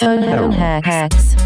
Phone hacks.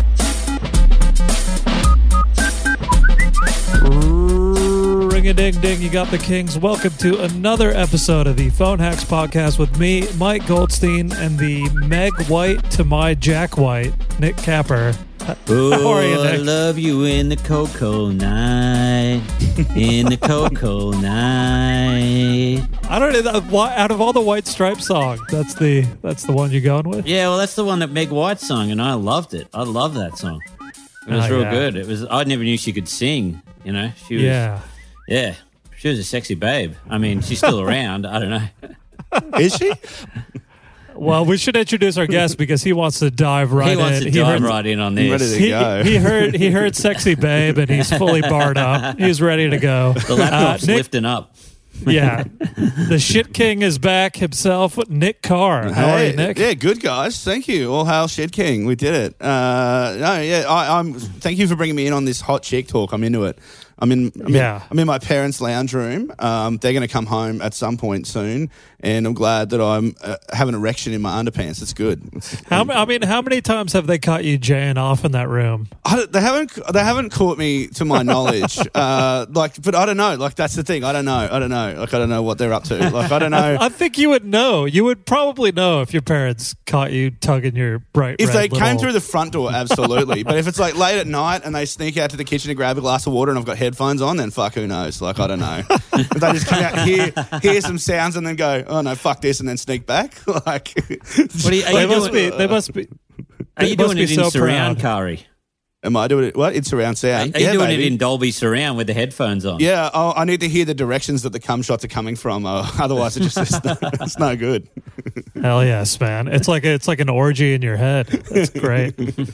Ring-a-ding-ding, you got the kings. Welcome to another episode of the Phone Hacks Podcast with me, Mike Goldstein, and the Meg White to my Jack White, Nick Capper. Oh, how are you, Nick? I love you in the cocoa night, in the cocoa night. I don't know, out of all the White Stripes songs, that's the one you're going with? Yeah, well, that's the one that Meg White sung, and I loved it. I love that song. It was real good. It was. I never knew she could sing. You know, she was. Yeah, she was a sexy babe. I mean, she's still around. I don't know. Is she? Well, we should introduce our guest because he wants to dive right in. He wants to dive right in on this. Ready to go. He heard sexy babe and he's fully barred up. He's ready to go. The laptop's Nick, lifting up. Yeah. The shit king is back himself, Nick Carr. How are you, Nick? Yeah, good, guys. Thank you. All hail Shit King. We did it. I'm. Thank you for bringing me in on this hot chick talk. I'm into it. I'm in my parents' lounge room. They're going to come home at some point soon, and I'm glad that I'm have an erection in my underpants. It's good. How many times have they caught you jaying off in that room? They haven't caught me to my knowledge. But I don't know. Like, that's the thing. I don't know. Like, I don't know what they're up to. Like, I don't know. I think you would know. You would probably know if your parents caught you tugging your bright If red they came through the front door, absolutely. But if it's like late at night and they sneak out to the kitchen to grab a glass of water and I've got headphones on, then fuck, who knows? Like, I don't know. If they just come out, hear some sounds and then go, oh no, fuck this, and then sneak back. Like, They must be. Are you doing it in surround, Kari? Am I doing it? What? In surround sound? Are you doing it in Dolby surround with the headphones on? Yeah, I need to hear the directions that the cum shots are coming from. Otherwise, it's no good. Hell yes, man! It's like an orgy in your head. That's great.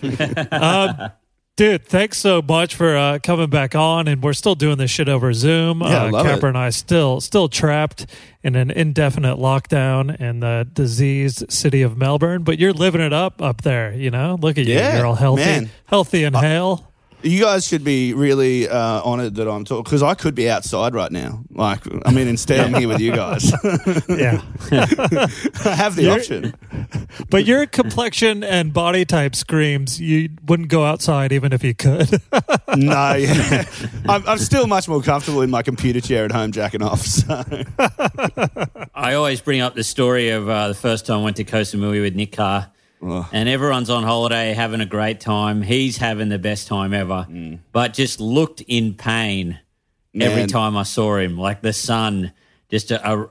Dude, thanks so much for coming back on, and we're still doing this shit over Zoom. Yeah, I love Capper it. and I still trapped in an indefinite lockdown in the diseased city of Melbourne, but you're living it up there, you know? Look at you. Yeah, You're all man. healthy and hale. You guys should be really honoured that I'm talking, because I could be outside right now. Like, I mean, instead I'm here with you guys. Yeah. I have the option. But your complexion and body type screams you wouldn't go outside even if you could. No, yeah. I'm still much more comfortable in my computer chair at home jacking off. So. I always bring up the story of the first time I went to Koh Samui with Nick Carr. And everyone's on holiday having a great time. He's having the best time ever, but just looked in pain every time I saw him. Like the sun, just a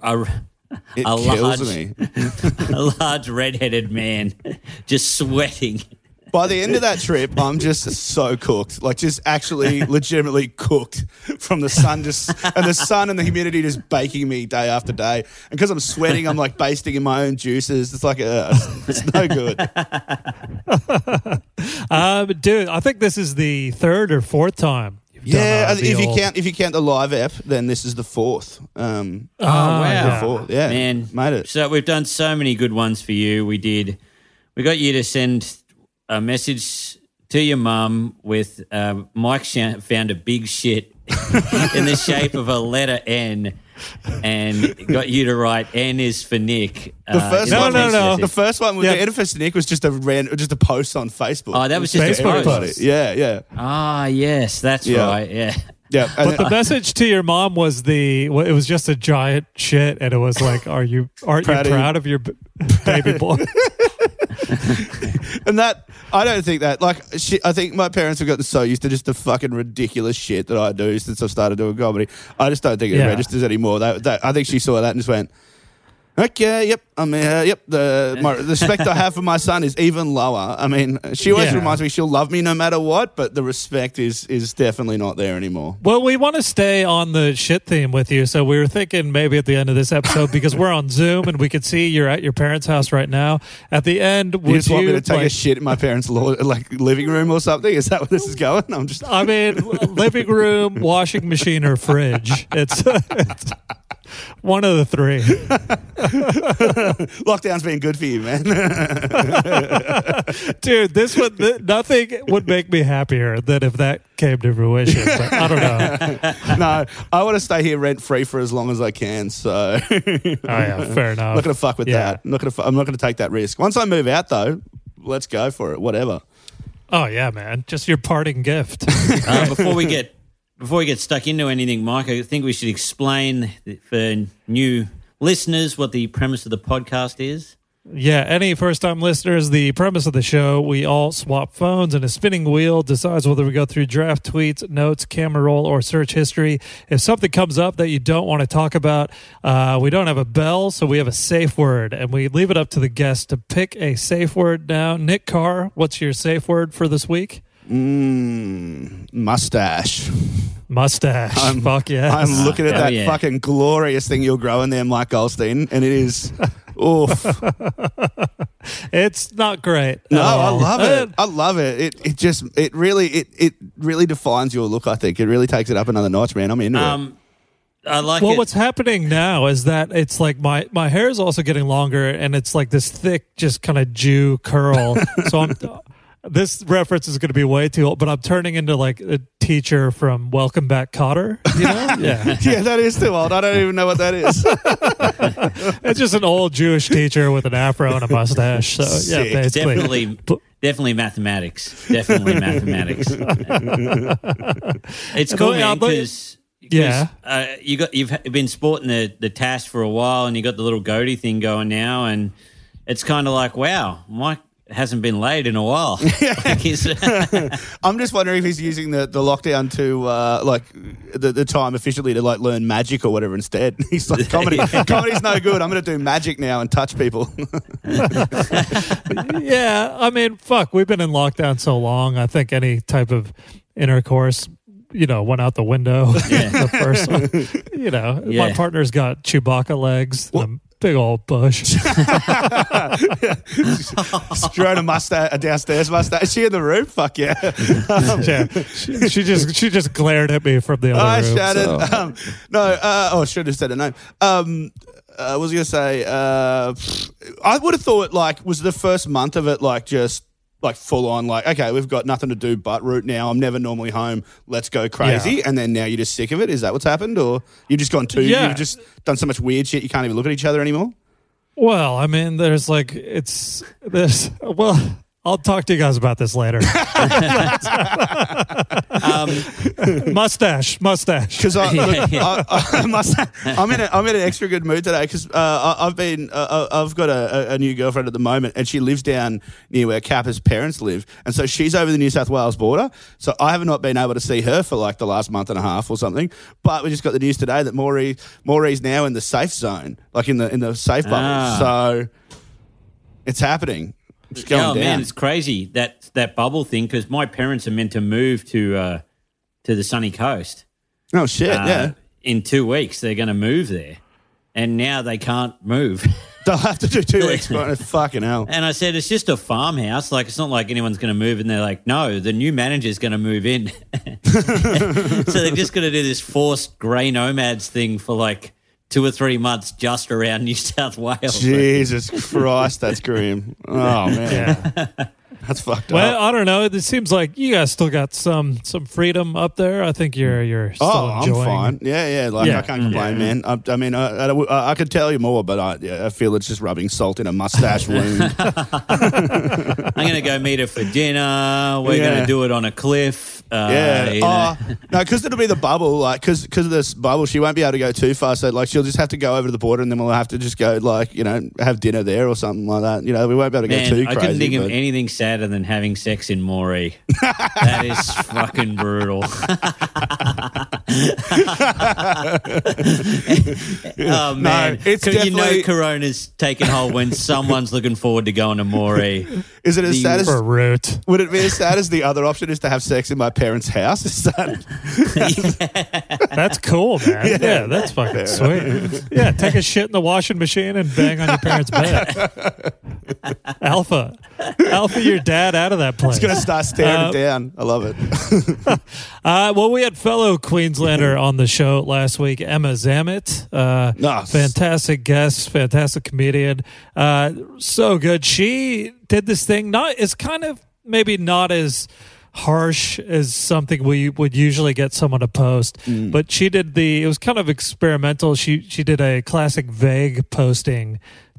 large redheaded man just sweating. By the end of that trip, I'm just so cooked, like just actually legitimately cooked from the sun, and the sun and the humidity just baking me day after day. And because I'm sweating, I'm like basting in my own juices. It's like it's no good. Dude, I think this is the third or fourth time. If you count the live ep, then this is the fourth. Wow. The fourth. Yeah, Man, made it. So we've done so many good ones for you. We got you to send a message to your mum with Mike found a big shit in the shape of a letter N and got you to write N is for Nick. The first one, no. The first one with the N for Nick was just a post on Facebook. Oh, that was just Facebook a post. post. Yeah. Ah, yes, that's right. Yeah. Yeah, But the message to your mom was it was just a giant shit, and it was like, aren't you proud of your baby boy? And that, I don't think that, like, I think my parents have gotten so used to just the fucking ridiculous shit that I do since I started doing comedy. I just don't think it registers anymore. I think she saw that and just went, okay, yep. I mean, the respect I have for my son is even lower. I mean, she always reminds me she'll love me no matter what, but the respect is definitely not there anymore. Well, we want to stay on the shit theme with you, so we were thinking maybe at the end of this episode, because we're on Zoom and we can see you're at your parents' house right now. At the end, would you just want me to take a shit in my parents' living room or something? Is that where this is going? I mean, living room, washing machine, or fridge. It's one of the three. Lockdown's been good for you, man. Dude, nothing would make me happier than if that came to fruition. But I don't know. No, I want to stay here rent free for as long as I can. So, oh yeah, fair enough. I'm not going to fuck with that. I'm not going to take that risk. Once I move out, though, let's go for it. Whatever. Oh yeah, man! Just your parting gift. Before we get stuck into anything, Mike, I think we should explain for new listeners what the premise of the podcast is. Yeah, any first-time listeners, the premise of the show, we all swap phones and a spinning wheel decides whether we go through draft tweets, notes, camera roll, or search history. If something comes up that you don't want to talk about, we don't have a bell, so we have a safe word, and we leave it up to the guest to pick a safe word now. Nick Carr, what's your safe word for this week? Mustache. Mustache. Fuck yes. I'm looking at that fucking glorious thing you're growing there, Mike Goldstein, and it is... Oof. It's not great. No, I love it. I love it. It really defines your look, I think. It really takes it up another notch, man. I'm into it. I like it. Well, what's happening now is that it's like my hair is also getting longer, and it's like this thick, just kind of Jew curl. So this reference is going to be way too old, but I'm turning into like a teacher from Welcome Back, Kotter. You know? Yeah. Yeah, that is too old. I don't even know what that is. It's just an old Jewish teacher with an afro and a mustache. So sick. Yeah, basically. Definitely mathematics. Definitely mathematics. It's cool, man, because you've been sporting the tash for a while, and you got the little goatee thing going now, and it's kind of like, wow, Mike hasn't been laid in a while. I'm just wondering if he's using the lockdown to like the time efficiently to like learn magic or whatever instead. He's like, comedy's no good. I'm going to do magic now and touch people. Yeah, I mean, fuck, we've been in lockdown so long. I think any type of intercourse, went out the window. Yeah. The first one. My partner's got Chewbacca legs. Big old bush. Straight a downstairs mustache. Is she in the room? Fuck yeah. She just glared at me from the other room. Shannon. So. I should have said her name. I was going to say, I would have thought like was the first month of it like just like full on like, okay, we've got nothing to do but root now. I'm never normally home. Let's go crazy. Yeah. And then now you're just sick of it. Is that what's happened? Or you've just gone you've just done so much weird shit you can't even look at each other anymore? Well, I mean, I'll talk to you guys about this later. Mustache. Because I'm in an extra good mood today because I've got a new girlfriend at the moment, and she lives down near where Kappa's parents live, and so she's over the New South Wales border. So I have not been able to see her for like the last month and a half or something. But we just got the news today that Maureen's now in the safe zone, like in the safe bubble. So it's happening. Man, it's crazy that bubble thing because my parents are meant to move to the sunny coast. Oh shit! Yeah, in 2 weeks they're going to move there, and now they can't move. They'll have to do 2 weeks. Fucking hell! And I said it's just a farmhouse. Like it's not like anyone's going to move. And they're like, no, the new manager's going to move in. So they're just going to do this forced grey nomads thing for like 2 or 3 months just around New South Wales. Jesus Christ, that's grim. Oh, man. Yeah. That's fucked up. Well, I don't know. It seems like you guys still got some freedom up there. I think you're still enjoying. I'm fine. Yeah. I can't complain, man. I mean, I could tell you more, but I feel it's just rubbing salt in a mustache wound. I'm going to go meet her for dinner. We're going to do it on a cliff. No, because it'll be the bubble. Like, because of this bubble, she won't be able to go too far. So, like, she'll just have to go over to the border, and then we'll have to just go, like, have dinner there or something like that. We won't be able to go too crazy. I couldn't think of anything sadder than having sex in Moree. That is fucking brutal. Oh man, it's definitely... Corona's taken hold when someone's looking forward to going to Moree. Is it as sad as for root? Would it be as sad as the other option is to have sex in my parents' house? Is that? That's cool, man. Yeah, that's fucking sweet. Yeah, take a shit in the washing machine and bang on your parents' bed. Alpha, your dad out of that place. It's going to start staring down. I love it. Well, we had fellow Queenslander on the show last week, Emma Zammit. Nice. Fantastic guest, fantastic comedian. So good. She did this thing. It's kind of maybe not as harsh as something we would usually get someone to post, but she did it was kind of experimental. She did a classic vague posting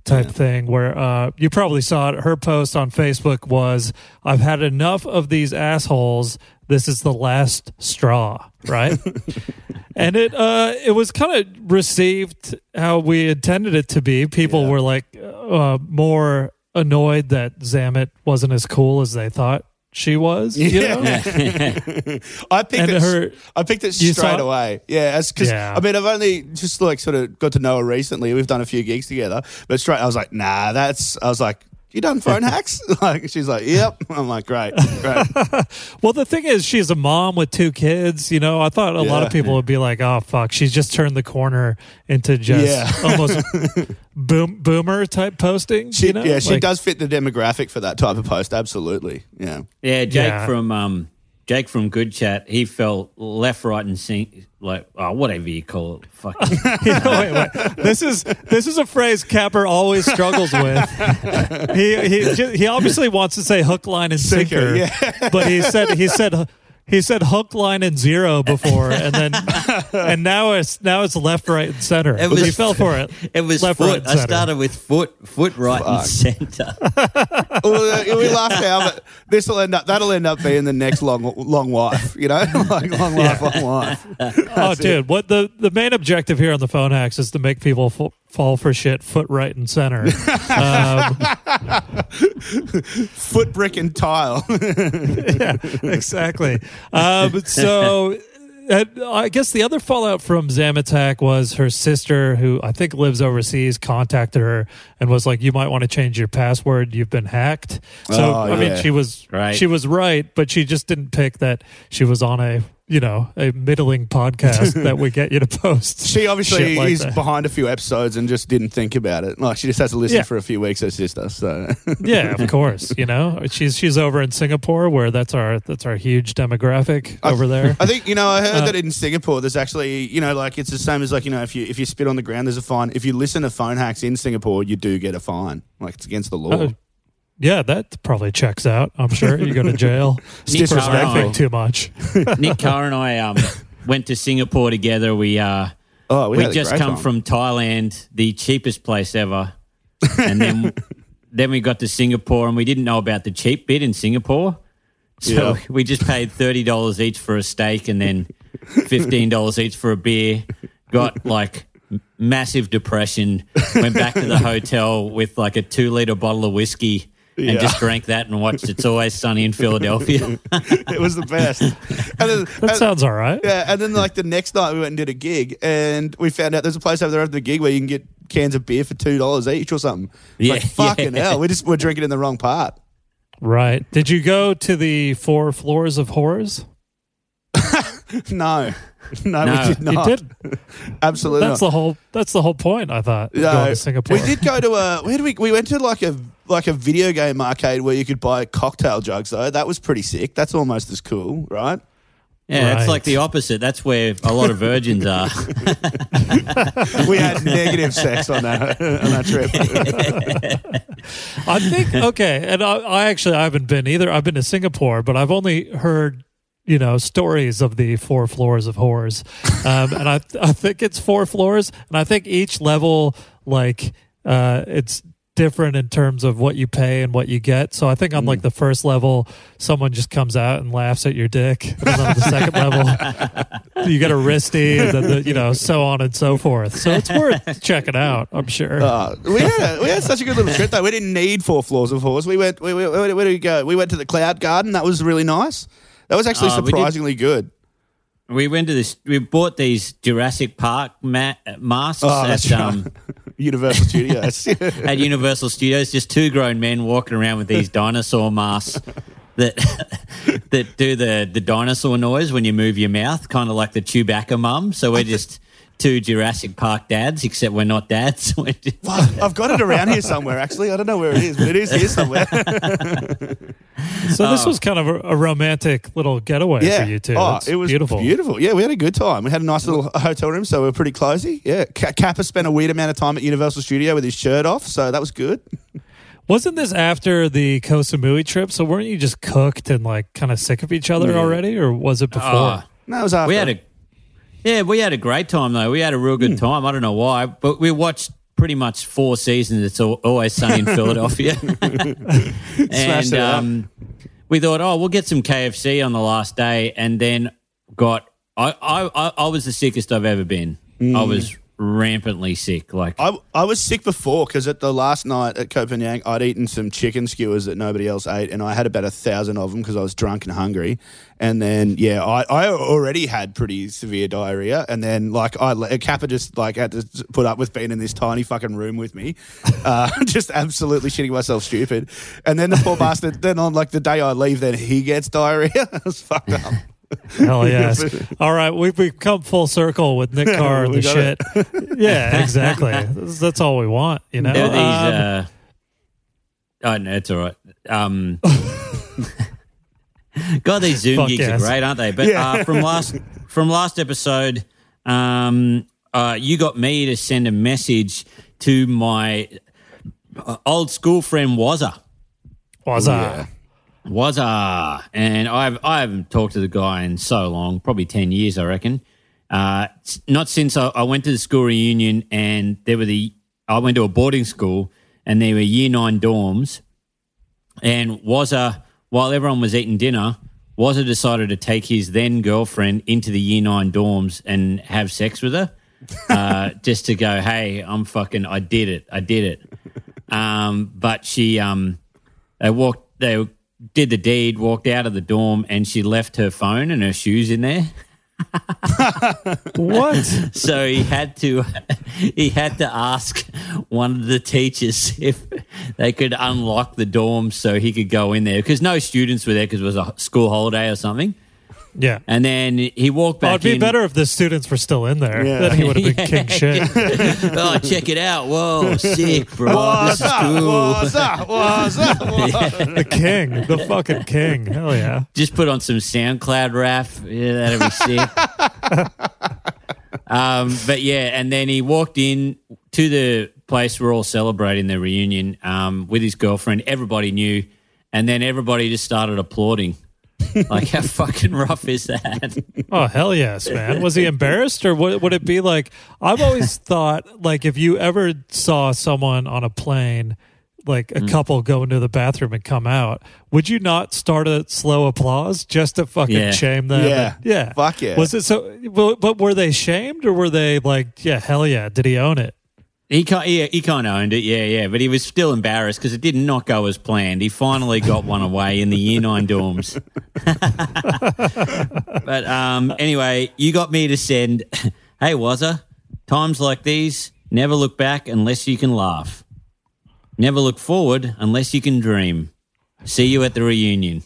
type thing where you probably saw it. Her post on Facebook was, "I've had enough of these assholes. This is the last straw," right? And it was kind of received how we intended it to be. People were like more annoyed that Zamet wasn't as cool as they thought she was. You know? I picked it straight away. Yeah, because I mean, I've only just like sort of got to know her recently. We've done a few gigs together, but straight I was like, nah, I was like, you done phone hacks? Like, she's like, yep. I'm like, great. Well, the thing is, she's a mom with 2 kids. You know, I thought a lot of people would be like, oh, fuck, she's just turned the corner into just almost boomer type posting. She Like, does fit the demographic for that type of post. Absolutely. Yeah. Yeah. Jake from Good Chat, he fell left, right, and whatever you call it. Fuck. Wait. This is a phrase Capper always struggles with. He obviously wants to say hook, line, and sinker, but he said hook, line, and zero before, and now it's left, right, and center. He fell for it. It was left, foot. Right, and I started with foot, right, and center. Well, we laughed now, but that'll end up being the next long wife. You know, like long life, long wife. Oh, dude, what the main objective here on the Phone Hacks is to make people fall for shit, foot, right, and center. Foot, brick, and tile. Yeah, exactly. So I guess the other fallout from Zamatak was her sister, who I think lives overseas, contacted her and was like, you might want to change your password. You've been hacked. So, I mean, she was right, but she just didn't pick that she was on a middling podcast that would get you to post. She obviously like is that. behind a few episodes and just didn't think about it. Like, she just has to listen for a few weeks, her sister. So yeah, of course. She's over in Singapore, where that's our huge demographic over there. I think I heard that in Singapore there's actually like it's the same as like if you spit on the ground there's a fine. If you listen to phone hacks in Singapore, you do get a fine. Like, it's against the law. Yeah, that probably checks out. I'm sure you go to jail. Disrespectful. Too much. Nick Carr and I went to Singapore together. We just come from Thailand, the cheapest place ever, and then we got to Singapore and we didn't know about the cheap bit in Singapore, so we just paid $30 each for a steak and then $15 each for a beer. Got like massive depression. Went back to the hotel with like a 2-liter bottle of whiskey. And just drank that and watched It's Always Sunny in Philadelphia. It was the best. That sounds all right. Yeah, and then like the next night we went and did a gig and we found out there's a place over there after the gig where you can get cans of beer for $2 each or something. Like, fucking hell. We're drinking in the wrong part. Right. Did you go to the 4 Floors of Horrors? No, we did not. You did. Absolutely. That's the whole point. I thought. Going to Singapore. We did go to we went to like a video game arcade where you could buy cocktail jugs though. That was pretty sick. That's almost as cool, right? Yeah, It's like the opposite. That's where a lot of virgins are. We had negative sex on that trip. I think and I haven't been either. I've been to Singapore, but I've only heard stories of the 4 Floors of Horrors, and I think it's 4 floors, and I think each level it's different in terms of what you pay and what you get. So I think on like the first level, someone just comes out and laughs at your dick, and then on the second level, you get a wristy, and then so on and so forth. So it's worth checking out, I'm sure. We had such a good little trip though. We didn't need 4 Floors of Horrors. Where did we go? We went to the Cloud Garden. That was really nice. That was actually surprisingly good. We went to this. We bought these Jurassic Park masks at Universal Studios. At Universal Studios, just 2 grown men walking around with these dinosaur masks that do the dinosaur noise when you move your mouth, kind of like the Chewbacca mum. So we're just 2 Jurassic Park dads, except we're not dads. I've got it around here somewhere. Actually, I don't know where it is, but it is here somewhere. So this was kind of a romantic little getaway for you two. It was beautiful. Yeah, we had a good time. We had a nice little hotel room, so we were pretty cozy. Yeah, Kappa spent a weird amount of time at Universal Studio with his shirt off, so that was good. Wasn't this after the Koh Samui trip? So weren't you just cooked and like kind of sick of each other already, or was it before? No, it was after. We had a great time though. We had a real good time. I don't know why, but we watched pretty much 4 seasons. It's Always Sunny in Philadelphia. And we thought, we'll get some KFC on the last day, and then I was the sickest I've ever been. I was rampantly sick. Like I was sick before because at the last night at Koh Phangan, I'd eaten some chicken skewers that nobody else ate, and I had about 1,000 of them because I was drunk and hungry. And then I already had pretty severe diarrhea, and then Kappa just had to put up with being in this tiny fucking room with me, just absolutely shitting myself stupid. And then the poor bastard. Then on the day I leave, then he gets diarrhea. I was fucked up. Hell yes. All right, we've come full circle with Nick Carr and the shit. Yeah, exactly. That's all we want, you know. No, it's all right. God, these Zoom gigs are great, aren't they? But from last episode, you got me to send a message to my old school friend Wazza. Wazza, and I haven't talked to the guy in so long, probably 10 years, I reckon. Not since I went to the school reunion, and I went to a boarding school, and there were Year 9 dorms, and Wazza, while everyone was eating dinner, Wazza decided to take his then girlfriend into the Year 9 dorms and have sex with her, just to go, hey, I did it. But she, they did the deed, walked out of the dorm, and she left her phone and her shoes in there. What? So he had to ask one of the teachers if they could unlock the dorm so he could go in there, because no students were there because it was a school holiday or something. Yeah. And then he walked back in. It'd be better if the students were still in there. Yeah. Then he would have been king shit. Oh, check it out. Whoa, sick, bro. This is cool. What's up? The king. The fucking king. Hell yeah. Just put on some SoundCloud rap. Yeah, that'd be sick. But yeah, and then he walked in to the place we're all celebrating the reunion with his girlfriend. Everybody knew. And then everybody just started applauding. Like, how fucking rough is that? Oh, hell yes, man. Was he embarrassed, or would it be like, I've always thought, like, if you ever saw someone on a plane, like a couple go into the bathroom and come out, would you not start a slow applause just to fucking shame them? Yeah. Fuck yeah. Was it so, but were they shamed, or were they like, yeah, hell yeah, did he own it? He kind of owned it, yeah. But he was still embarrassed because it did not go as planned. He finally got one away in the Year 9 dorms. But anyway, you got me to send, hey, Wazza, times like these, never look back unless you can laugh. Never look forward unless you can dream. See you at the reunion.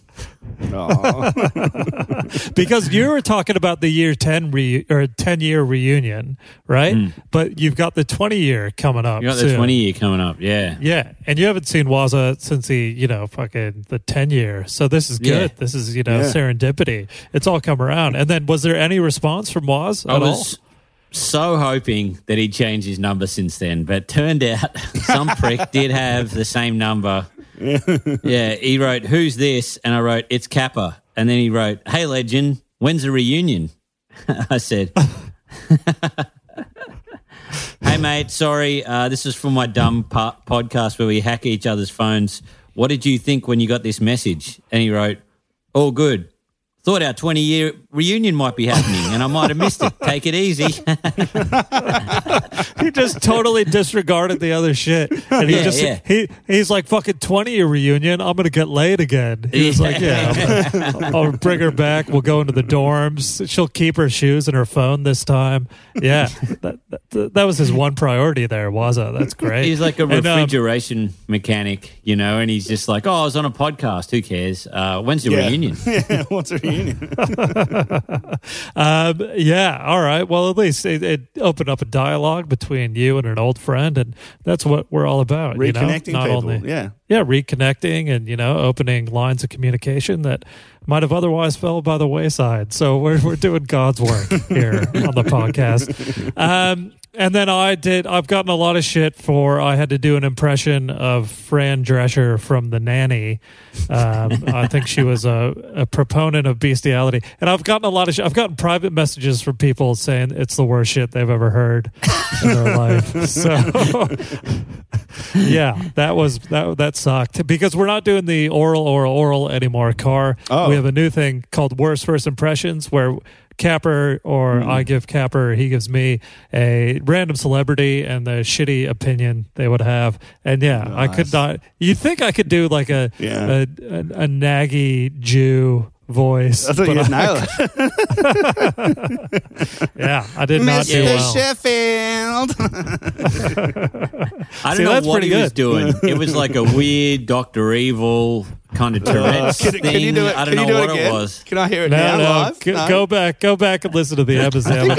Because you were talking about the year 10 or 10-year reunion, right? But you've got the 20-year coming up. You got the 20-year coming up, yeah. Yeah, and you haven't seen Wazza since fucking the 10-year. So this is good. This is, serendipity. It's all come around. And then was there any response from Waz at all? I was so hoping that he'd changed his number since then, but turned out some prick did have the same number. Yeah, he wrote, who's this? And I wrote, it's Kappa. And then he wrote, hey, legend, when's the reunion? I said, hey, mate, sorry, this is from my dumb podcast where we hack each other's phones. What did you think when you got this message? And he wrote, all good. Thought our 20-year reunion might be happening and I might have missed it. Take it easy. He just totally disregarded the other shit. And he's like, fucking 20-year reunion, I'm going to get laid again. He was like, I'll bring her back. We'll go into the dorms. She'll keep her shoes and her phone this time. Yeah, that was his one priority there, Wazza. That's great. He's like a refrigeration mechanic, and he's just like, I was on a podcast. Who cares? When's the reunion? Yeah, what's the reunion? All right. Well, at least it opened up a dialogue between you and an old friend, and that's what we're all about. Reconnecting Not people. only, reconnecting and opening lines of communication that might have otherwise fell by the wayside. So we're doing God's work here on the podcast. And then I've gotten a lot of shit I had to do an impression of Fran Drescher from The Nanny. I think she was a proponent of bestiality. And I've gotten I've gotten private messages from people saying it's the worst shit they've ever heard in their life. So yeah, that sucked because we're not doing the oral anymore, Carr. We have a new thing called Worst First Impressions where Capper or I give Capper, he gives me a random celebrity and the shitty opinion they would have. And nice. I could not. You'd think I could do like a naggy Jew voice. I thought you'd nail it. Yeah, I did not do well. Sheffield. I don't know what he was doing. It was like a weird Dr. Evil kind of Tourette's thing. Can you do it? I don't know what it was. Can I hear it now live? Go back and listen to the episode.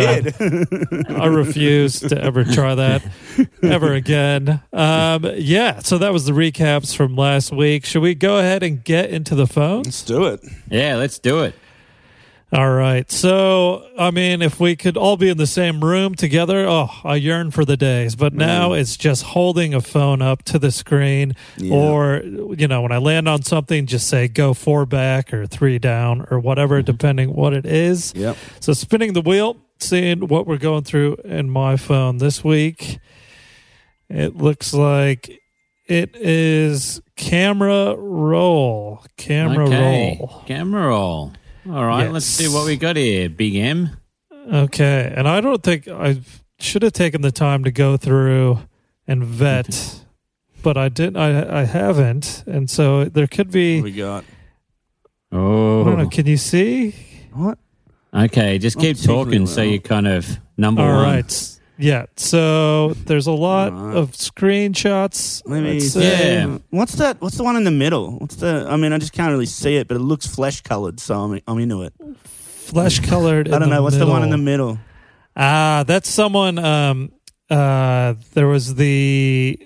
I refuse to ever try that ever again. So that was the recaps from last week. Should we go ahead and get into the phones? Let's do it. Yeah, let's do it. All right. So, I mean, if we could all be in the same room together, I yearn for the days. But now it's just holding a phone up to the screen or, when I land on something, just say go 4 back or 3 down or whatever, depending what it is. Yep. So spinning the wheel, seeing what we're going through in my phone this week. It looks like it is camera roll. Camera roll. All right, Let's see what we got here, Big M. Okay, and I don't think I should have taken the time to go through and vet, but I didn't. I haven't, and so there could be. What we got? Oh, I don't know. Can you see? What? Okay, just keep talking so you kind of number one. All right. Yeah, so there's a lot of screenshots. What's that? What's the one in the middle? I just can't really see it, but it looks flesh-colored, so I'm into it. Flesh-colored I don't know. What's the one in the middle? That's someone, there was the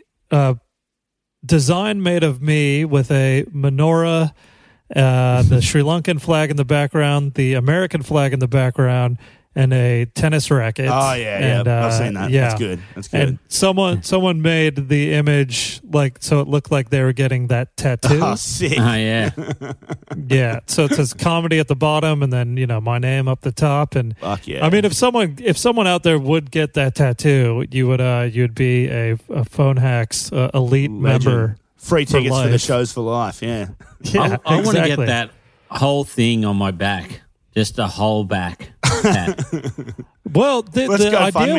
design made of me with a menorah, the Sri Lankan flag in the background, the American flag in the background, and a tennis racket. Oh yeah, I've seen that. Yeah. That's good. And someone made the image so it looked like they were getting that tattoo. Oh, sick. Oh yeah. Yeah. So it says comedy at the bottom, and then my name up the top. And fuck yeah. I mean, if someone out there would get that tattoo, you'd be a Phone Hacks elite member. Free tickets for the shows for life. Yeah. Yeah. I want to get that whole thing on my back. Just a whole back. Well, the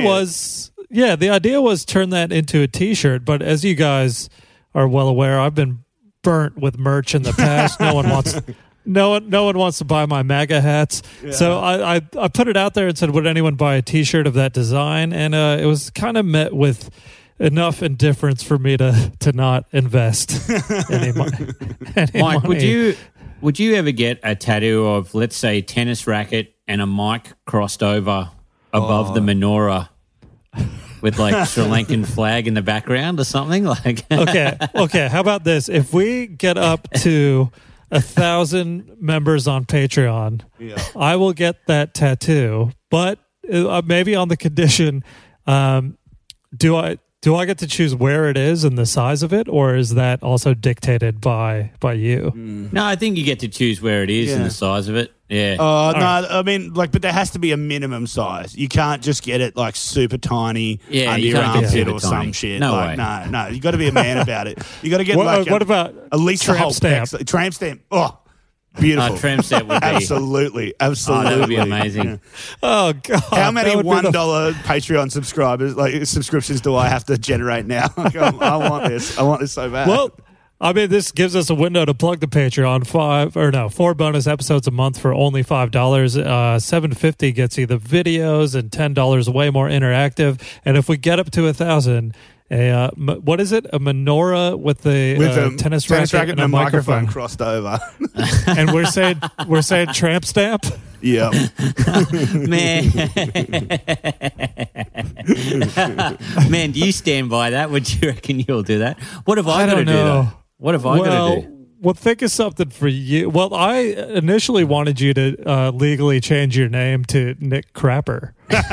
idea was turn that into a T-shirt. But as you guys are well aware, I've been burnt with merch in the past. No one wants to buy my MAGA hats. Yeah. So I put it out there and said, would anyone buy a T-shirt of that design? And it was kind of met with enough indifference for me to not invest any money. Mike, would you ever get a tattoo of, let's say, tennis racket and a mic crossed over above the menorah with like Sri Lankan flag in the background or something? Okay. How about this? If we get up to 1,000 members on Patreon, I will get that tattoo, but maybe on the condition, do I get to choose where it is and the size of it, or is that also dictated by you? No, I think you get to choose where it is and the size of it. Yeah. I mean, but there has to be a minimum size. You can't just get it super tiny under your armpit or some shit. No way. No. You got to be a man about it. You got to get what about at least tramp stamp? Tramp stamp. Oh. Beautiful. Tramp stamp would be absolutely. Oh, that would be amazing. Yeah. Oh god! How many $1 Patreon subscriptions do I have to generate now? I want this. I want this so bad. Well, I mean, this gives us a window to plug the Patreon. 4 bonus episodes a month for only $5. $7.50 gets you the videos, and $10 way more interactive. And if we get up to 1,000. What is it? A menorah with a tennis racket and a microphone crossed over, and we're saying tramp stamp. Yeah, man, do you stand by that? Would you reckon you'll do that? What have I got to do? What have I got to do? Well, think of something for you. Well, I initially wanted you to legally change your name to Nick Crapper.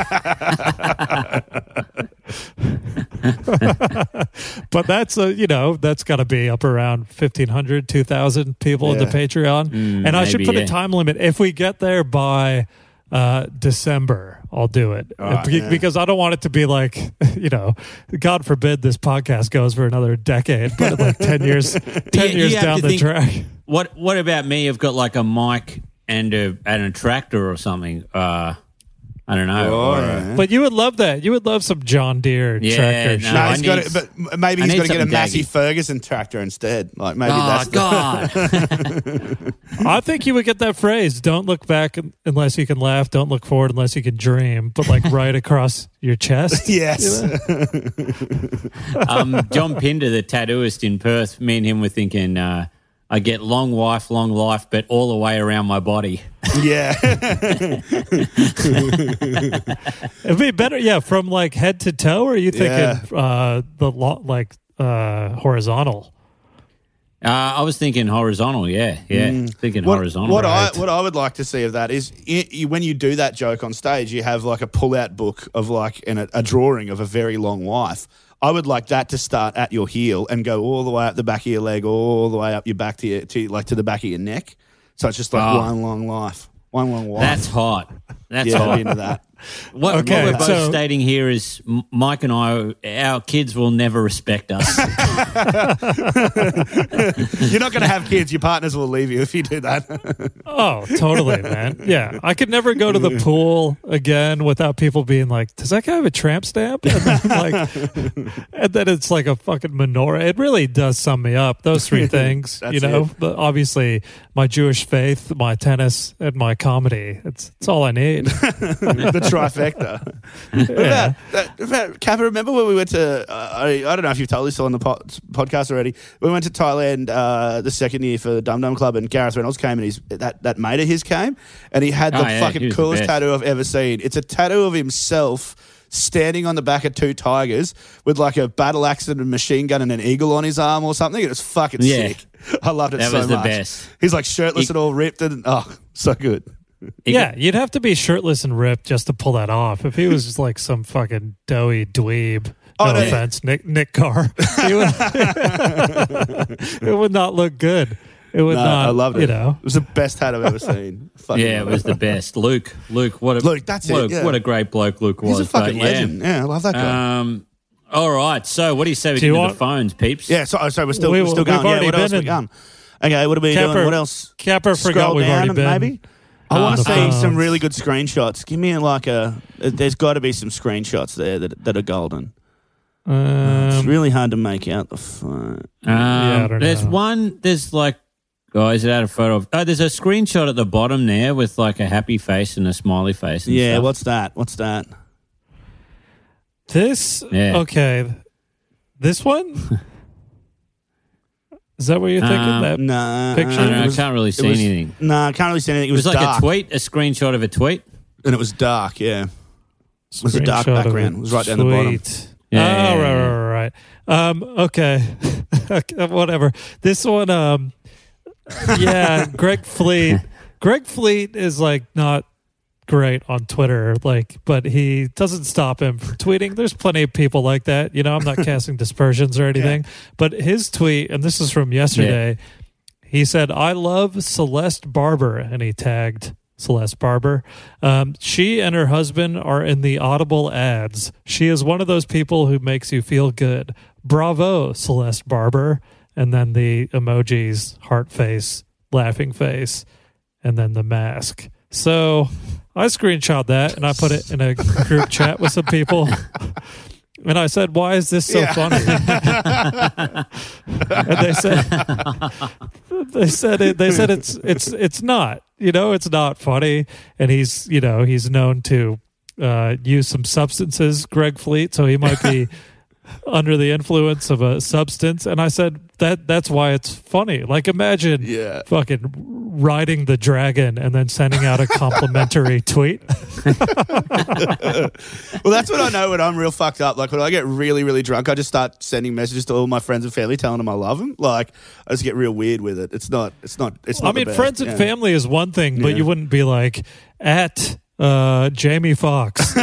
But that's that's got to be up around 1,500, 2,000 people in the Patreon. And I should put a time limit. If we get there by December, I'll do it because I don't want it to be like, God forbid this podcast goes for another decade, but like 10 years down the track. What about me? I've got like a mic and a tractor or something. I don't know. But you would love that. You would love some John Deere tractor. No, he's got it, but maybe he's got to get a Massey Ferguson tractor instead. Like maybe that's God. I think you would get that phrase. Don't look back unless you can laugh. Don't look forward unless you can dream. But like right across your chest. Yes. John Pinder, the tattooist in Perth, me and him were thinking, I get long wife, long life, but all the way around my body. Yeah. It'd be better, from like head to toe, or are you thinking horizontal? I was thinking horizontal, thinking horizontal. What I would like to see of that is when you do that joke on stage, you have like a pull-out book of like a drawing of a very long wife. I would like that to start at your heel and go all the way up the back of your leg, all the way up your back to the back of your neck. So it's just like one long life, one long wife. That's hot. That's hot. Into that. What we're both stating here is Mike and our kids will never respect us. You're not going to have kids. Your partners will leave you if you do that. Oh, totally, man. Yeah. I could never go to the pool again without people being like, does that guy have a tramp stamp? And then it's like a fucking menorah. It really does sum me up. Those three things, But obviously my Jewish faith, my tennis, and my comedy. It's all I need. The trifecta. About Kappa, remember when we went to, I don't know if you've told this on the podcast already, we went to Thailand the second year for the Dum Dum Club, and Gareth Reynolds came, and that mate of his came, and he had the fucking coolest tattoo I've ever seen. It's a tattoo of himself standing on the back of two tigers with like a battle axe and a machine gun and an eagle on his arm or something. It was fucking sick. I loved it so much. That was the best. He's like shirtless and all ripped, and so good. Yeah, you'd have to be shirtless and ripped just to pull that off. If he was just like some fucking doughy dweeb, no offense, Nick Carr, it would not look good. It would not. I loved it. It was the best hat I've ever seen. It was the best. Luke, what a great bloke Luke was. He's a fucking legend. Yeah, I love that guy. All right, so what do you say we do with the phones, peeps? Yeah, so we're still going. What else we done? Okay, what are we doing? What else? Capper forgot we've already been. Maybe. I want to see some really good screenshots. Give me there's got to be some screenshots there that are golden. It's really hard to make out the phone. I don't know. There's like, is it out of photo? There's a screenshot at the bottom there with like a happy face and a smiley face. And stuff. What's that? This? Yeah. Okay. This one? Is that what you're thinking? That picture? I can't really see anything. No, I can't really see anything. It was like dark. a screenshot of a tweet. And it was dark, yeah. It was a dark background. It was right down the bottom. Yeah. Right. Okay. Whatever. This one, Greg Fleet. Greg Fleet is like not great on Twitter, but he doesn't stop him from tweeting. There's plenty of people like that. I'm not casting dispersions or anything, but his tweet, and this is from yesterday, he said, "I love Celeste Barber," and he tagged Celeste Barber. She and her husband are in the Audible ads. She is one of those people who makes you feel good. Bravo, Celeste Barber. And then the emojis, heart face, laughing face, and then the mask. So I screenshot that and I put it in a group chat with some people. And I said, "Why is this so funny?" And they said it's not. It's not funny. And he's known to use some substances, Greg Fleet, so he might be under the influence of a substance. And I said that's why it's funny. Like, imagine fucking riding the dragon and then sending out a complimentary tweet. Well, that's what I know when I'm real fucked up. Like when I get really, really drunk, I just start sending messages to all my friends and family, telling them I love them. Like I just get real weird with it. It's not. I mean, friends and family is one thing, but you wouldn't be like at Jamie Foxx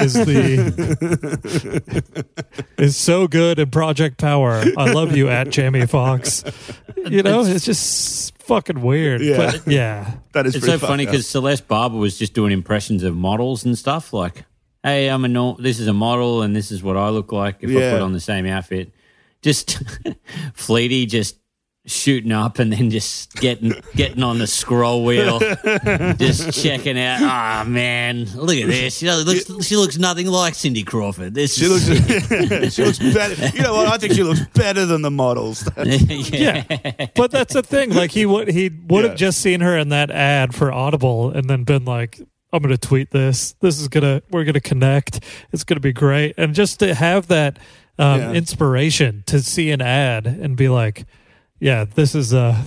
is so good in Project Power. I love you at Jamie Foxx. You know, it's just fucking weird. Yeah. But yeah, that is. It's so funny because Celeste Barber was just doing impressions of models and stuff. Like, hey, this is a model, and this is what I look like if I put on the same outfit. Just Fleety just shooting up and then just getting on the scroll wheel, just checking out. Ah, man, look at this. She looks nothing like Cindy Crawford. She looks better. You know what? I think she looks better than the models. Yeah, but that's the thing. Like he would have just seen her in that ad for Audible and then been like, I'm going to tweet this. We're going to connect. It's going to be great. And just to have that inspiration to see an ad and be like, yeah, this is going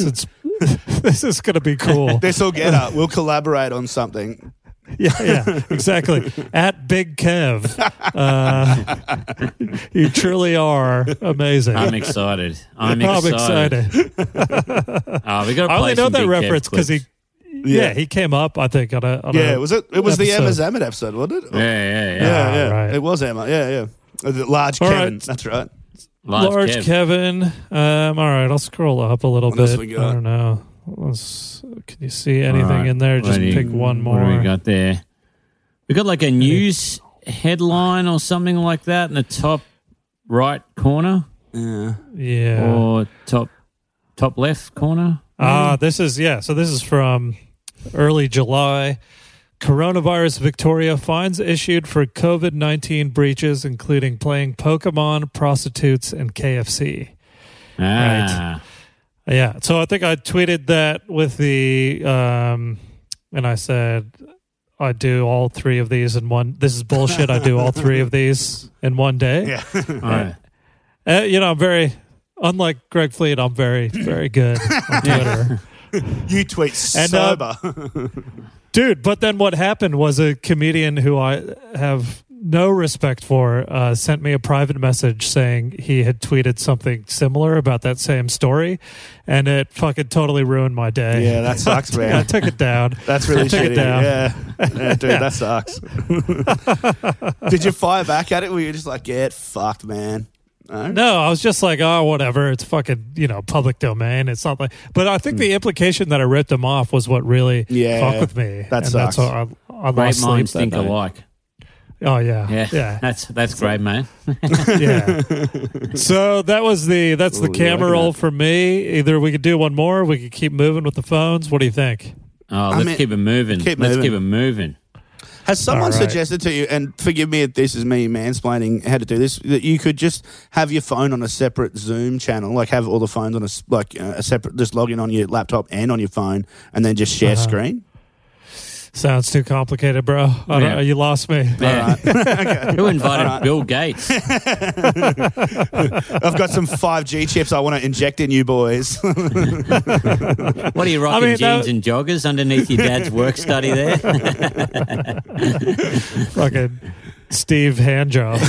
to be cool. This will get up. We'll collaborate on something. Yeah, exactly. At Big Kev, you truly are amazing. I'm excited. I'm excited. We got to play. I only know that Big reference because he came up. I think on a was it was the Emma Zammit episode, wasn't it? Yeah. Right. It was Emma. Yeah. Large all Kevin. Right. That's right. Large Kevin. All right, I'll scroll up a little bit. We got? I don't know. Can you see anything in there? Just pick one more. What do we got there? We got like a news headline or something like that in the top right corner. Yeah. Or top left corner. This is from early July. Coronavirus Victoria fines issued for COVID-19 breaches, including playing Pokemon, prostitutes, and KFC. Right. Yeah. So I think I tweeted that with the, and I said, I do all three of these in one. This is bullshit. I do all three of these in one day. Yeah. Right. I'm very, unlike Greg Fleet, I'm very, very good on Twitter. You tweet sober. Dude, but then what happened was a comedian who I have no respect for sent me a private message saying he had tweeted something similar about that same story, and it fucking totally ruined my day. Yeah, that sucks, man. I took it down. That's really shitty. Yeah, dude, that sucks. Did you fire back at it? Were you just like, get fucked, man? No, I was just like, oh, whatever. It's fucking, public domain. It's not like, but I think the implication that I ripped him off was what really fucked with me. That sucks. That's why I Great lost minds sleep think that night. alike. Oh yeah. That's great, man. Yeah. So that's the camera roll for me. Either we could do one more, or we could keep moving with the phones. What do you think? Oh, let's keep it moving. Let's keep it moving. Has someone suggested to you, and forgive me if this is me mansplaining how to do this, that you could just have your phone on a separate Zoom channel, like have all the phones on a separate, just log in on your laptop and on your phone, and then just share screen? Sounds too complicated, bro. You lost me. Yeah. Okay. Who invited Bill Gates? I've got some 5G chips I want to inject in you boys. What are you rocking, jeans and joggers underneath your dad's work study there? Fucking Steve Handjobs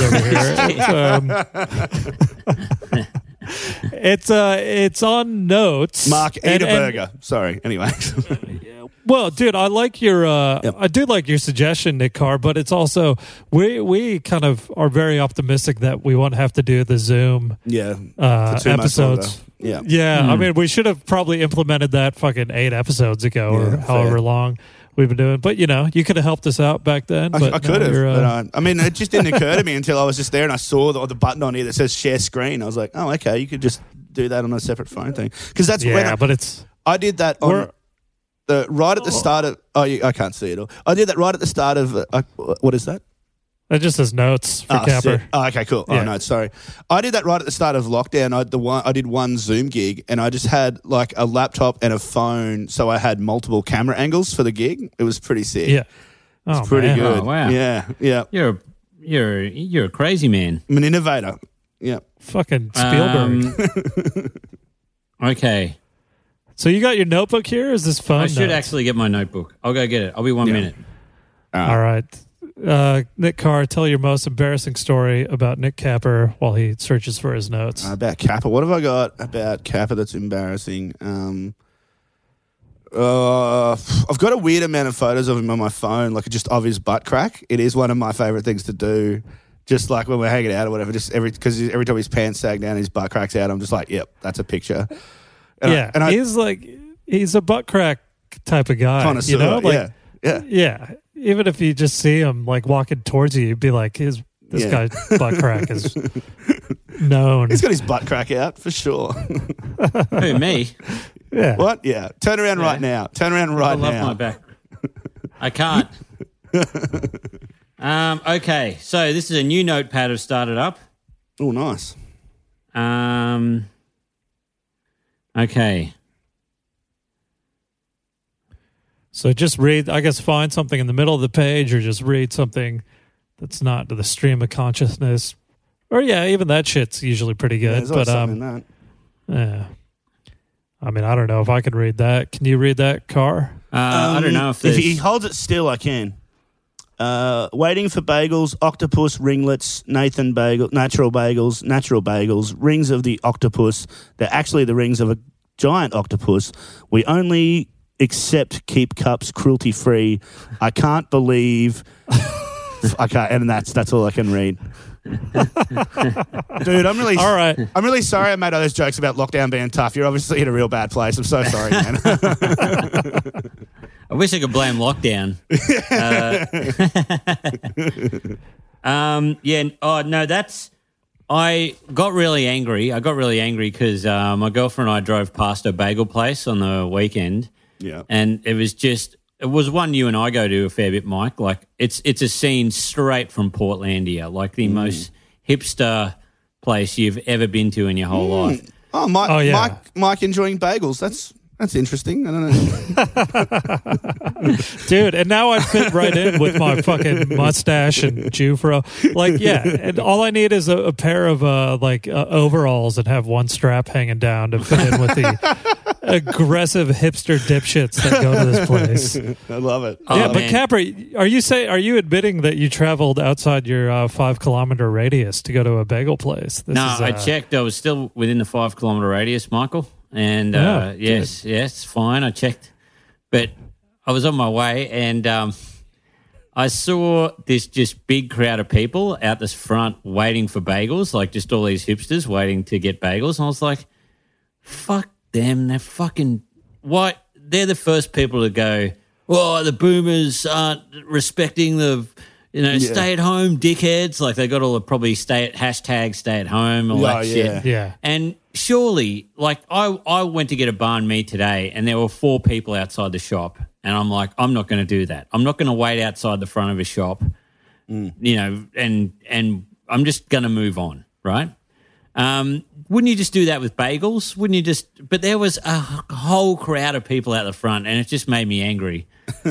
over here. It's on Notes. Mark, eat a burger. Sorry. Anyway. Well, dude, I like your I do like your suggestion, Nick Carr, but it's also we kind of are very optimistic that we won't have to do the Zoom episodes. Yeah. I mean, we should have probably implemented that fucking 8 episodes ago or however long we've been doing. But you could have helped us out back then. But I could have. I mean, it just didn't occur to me until I was just there and I saw the button on here that says share screen. I was like, oh, okay, you could just do that on a separate phone thing. Because that's I did that on right at the start of. Oh, I can't see it all. I did that right at the start of. What is that? It just says Notes for Capper. Oh, okay, cool. Yeah. Oh, no, sorry. I did that right at the start of lockdown. I did one Zoom gig, and I just had like a laptop and a phone, so I had multiple camera angles for the gig. It was pretty sick. Yeah, it's pretty good. Oh, wow. Yeah. You're a crazy man. I'm an innovator. Yeah. Fucking Spielberg. Okay. So you got your notebook here? Or is this phone? I should notes? actually get my notebook. I'll go get it. I'll be 1 minute. All right. Nick Carr, tell your most embarrassing story about Nick Capper while he searches for his notes. About Capper. What have I got about Capper that's embarrassing? I've got a weird amount of photos of him on my phone, like just of his butt crack. It is one of my favorite things to do. Just like when we're hanging out or whatever, just because every time his pants sag down, his butt crack's out, I'm just like, yep, that's a picture. And he's a butt crack type of guy. Connoisseur, you know? Like, yeah. Even if you just see him like walking towards you, you'd be like, this guy's butt crack is known. He's got his butt crack out for sure. Who, me? Yeah. What? Yeah. Turn around right now. Turn around right now. I love my back. I can't. Okay, so this is a new notepad I've started up. Oh, nice. Okay. So just read, I guess, find something in the middle of the page or just read something that's not to the stream of consciousness. Or, even that shit's usually pretty good. There's always something in that. Yeah. I mean, I don't know if I could read that. Can you read that, Carr? I don't know if he holds it still, I can. Waiting for bagels, octopus ringlets, natural bagels, rings of the octopus. They're actually the rings of a giant octopus. We only accept keep cups cruelty free. I can't believe I can't, and that's all I can read. Dude, I'm really all right. I'm really sorry I made all those jokes about lockdown being tough. You're obviously in a real bad place. I'm so sorry, man. I wish I could blame lockdown. I got really angry. I got really angry because my girlfriend and I drove past a bagel place on the weekend. Yeah. And it was one you and I go to a fair bit, Mike. Like it's a scene straight from Portlandia, like the most hipster place you've ever been to in your whole life. Oh, Mike enjoying bagels. That's interesting. I don't know. Dude, and now I fit right in with my fucking mustache and Jufro. Like, and all I need is a pair of overalls and have one strap hanging down to fit in with the aggressive hipster dipshits that go to this place. I love it. But Capper, are you admitting that you traveled outside your 5-kilometer radius to go to a bagel place? I checked. I was still within the 5-kilometer radius, Michael. And yes, fine. I checked, but I was on my way, and I saw this just big crowd of people out this front waiting for bagels, like just all these hipsters waiting to get bagels. And I was like, "Fuck them! They're fucking what? They're the first people to go. Oh, the boomers aren't respecting the." Stay at home, dickheads. Like they got all the probably stay at home, all that shit. Yeah. And surely, like I went to get a banh mi today, and there were 4 people outside the shop, and I'm like, I'm not going to do that. I'm not going to wait outside the front of a shop, and I'm just going to move on, right? Wouldn't you just do that with bagels? Wouldn't you just? But there was a whole crowd of people out the front, and it just made me angry.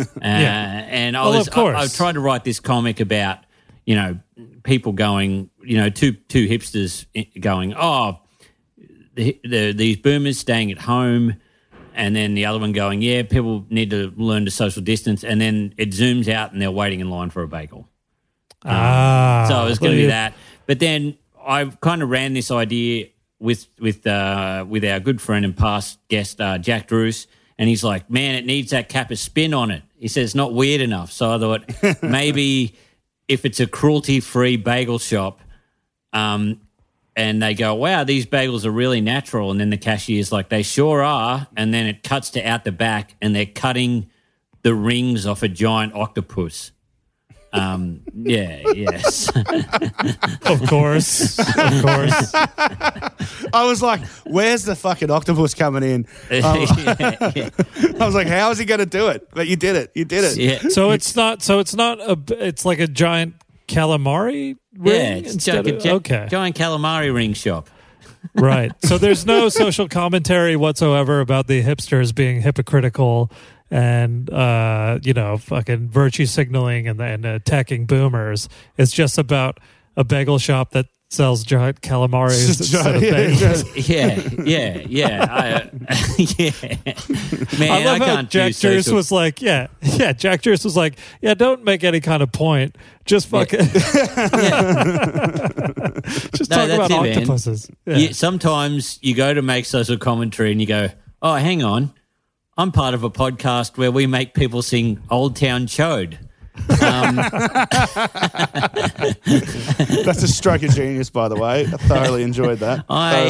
And of course. I tried to write this comic about, people going, two hipsters going, oh, these boomers staying at home, and then the other one going, yeah, people need to learn to social distance, and then it zooms out and they're waiting in line for a bagel. So it was going to be that. But then I kind of ran this idea with our good friend and past guest, Jack Druce, and he's like, man, it needs that Kappa spin on it. He says it's not weird enough. So I thought maybe if it's a cruelty-free bagel shop and they go, wow, these bagels are really natural, and then the cashier's like, they sure are, and then it cuts to out the back and they're cutting the rings off a giant octopus. Yes. Of course. I was like, where's the fucking octopus coming in? I was like, how is he going to do it? But you did it. Yeah. So it's like a giant calamari ring? Giant calamari ring shop. Right. So there's no social commentary whatsoever about the hipsters being hypocritical and fucking virtue signaling and attacking boomers. It's just about a bagel shop that sells giant calamari instead of bagels. Yeah. Yeah. Man, I love how can't Jack do Jurist social- was like, Jack Jurist was like, don't make any kind of point. Just fucking just talk about octopuses. Yeah. Sometimes you go to make social commentary and you go, oh, hang on. I'm part of a podcast where we make people sing Old Town Chode. That's a stroke of genius, by the way. I thoroughly enjoyed that.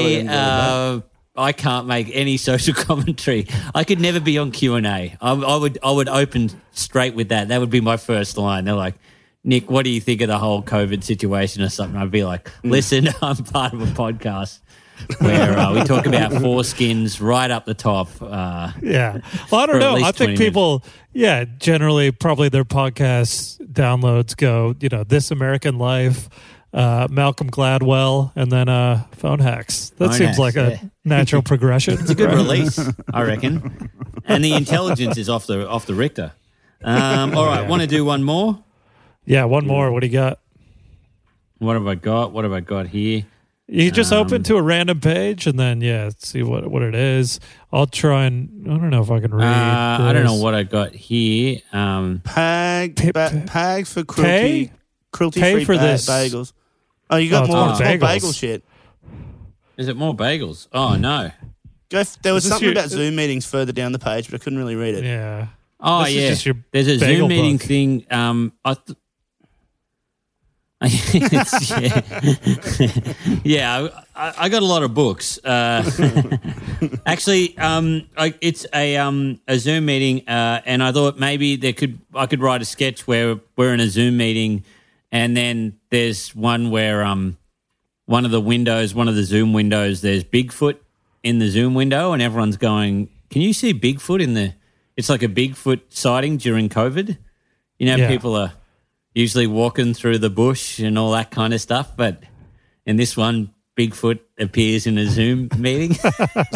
I can't make any social commentary. I could never be on Q&A. I would open straight with that. That would be my first line. They're like, Nick, what do you think of the whole COVID situation or something? I'd be like, listen, I'm part of a podcast where we talk about foreskins right up the top. Yeah. Well, I don't know. I think people, generally probably their podcast downloads go, This American Life, Malcolm Gladwell, and then Phone Hacks. That seems like a natural progression. It's a good release, I reckon. And the intelligence is off the Richter. All right, want to do one more? Yeah, one more. What do you got? What have I got here? You just open to a random page and then, see what it is. I'll try and, I don't know if I can read I don't know what I got here. Pag for cruelty. Cruelty-free for this bagels. Oh, you got more bagel shit. Is it more bagels? Oh, no. There was something about Zoom meetings further down the page, but I couldn't really read it. Yeah. Oh, this there's a Zoom meeting book. thing. I got a lot of books. Actually, it's a Zoom meeting, and I thought maybe I could write a sketch where we're in a Zoom meeting, and then there's one where one of the Zoom windows, there's Bigfoot in the Zoom window, and everyone's going, "Can you see Bigfoot in the?" It's like a Bigfoot sighting during COVID. People are usually walking through the bush and all that kind of stuff. But in this one, Bigfoot appears in a Zoom meeting. Is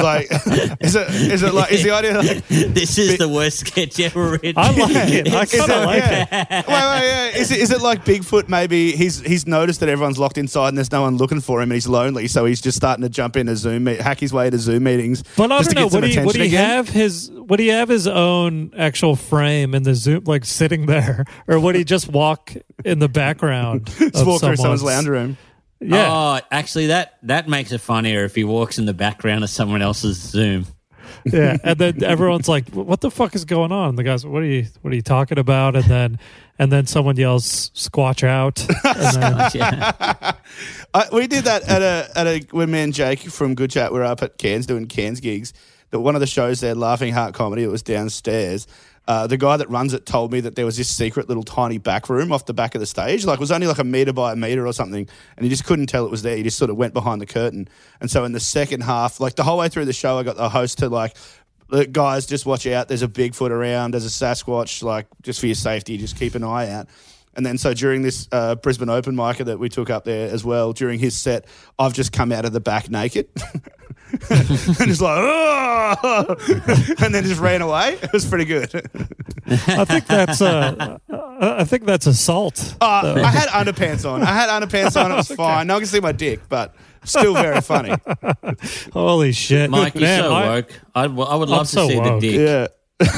the idea like this is the worst sketch ever written? I like it. I kind of like it. Wait. Is it like Bigfoot? Maybe he's noticed that everyone's locked inside and there's no one looking for him, and he's lonely, so he's just starting to jump into hack his way to Zoom meetings. But I just don't know. To get some Would he again? have his own actual frame in the Zoom, like sitting there, or would he just walk in the background? Just walk through someone's lounge room. Yeah. Oh, actually, that makes it funnier if he walks in the background of someone else's Zoom. Yeah, and then everyone's like, "What the fuck is going on?" And the guys, "What are you talking about?" And then someone yells, "Squatch out!" And then, we did that when me and Jake from Good Chat were up at Cairns doing Cairns gigs. That one of the shows there, Laughing Heart Comedy, it was downstairs. The guy that runs it told me that there was this secret little tiny back room off the back of the stage. Like, it was only like a metre by a metre or something, and he just couldn't tell it was there. He just sort of went behind the curtain. And so in the second half, like the whole way through the show, I got the host to like, guys, just watch out. There's a Bigfoot around. There's a Sasquatch. Like, just for your safety, just keep an eye out. And then so during this Brisbane open micer that we took up there as well, during his set, I've just come out of the back naked. And just like, oh! And then just ran away. It was pretty good. I think that's assault. I had underpants on. It was fine. No one can see my dick, but still very funny. Holy shit, Mike, you're so woke. I would love to see the dick. Yeah.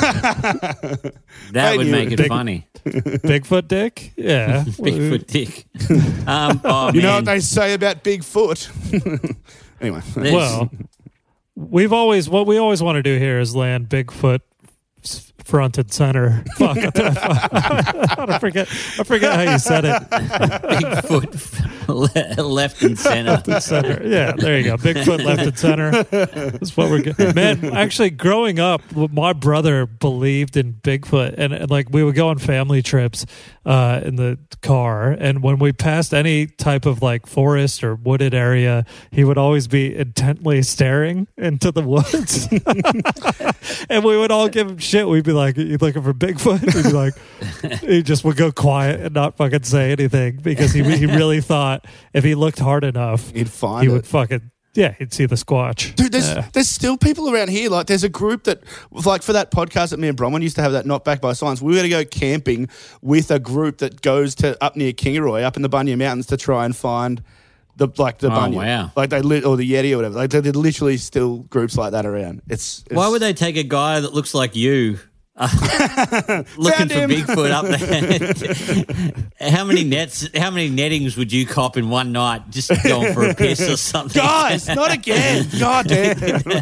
That would make it funny. Bigfoot dick? Yeah. Bigfoot dick. You know what they say about Bigfoot? Anyway. Well, what we always want to do here is land Bigfoot front and center. Fuck. I forget how you said it. Bigfoot left and center. Left and center. Yeah, there you go. Bigfoot left and center. That's what we're getting. Man, actually, growing up, my brother believed in Bigfoot, and like we would go on family trips in the car, and when we passed any type of like forest or wooded area, he would always be intently staring into the woods, and we would all give him shit. We'd be like, "You looking for Bigfoot?" He'd be like, he just would go quiet and not fucking say anything because he really thought if he looked hard enough, he'd find he it. would fucking. Yeah, he'd see the Squatch. Dude, there's still people around here. Like, there's a group that, like, for that podcast that me and Bronwyn used to have, that Not Backed by Science, we were going to go camping with a group that goes to up near Kingaroy, up in the Bunya Mountains, to try and find the Bunyan, wow. like or the Yeti or whatever. Like there's literally still groups like that around. It's Why would they take a guy that looks like you? Looking for Bigfoot up there. How many nettings would you cop in one night just going for a piss or something? Guys, not again. God damn.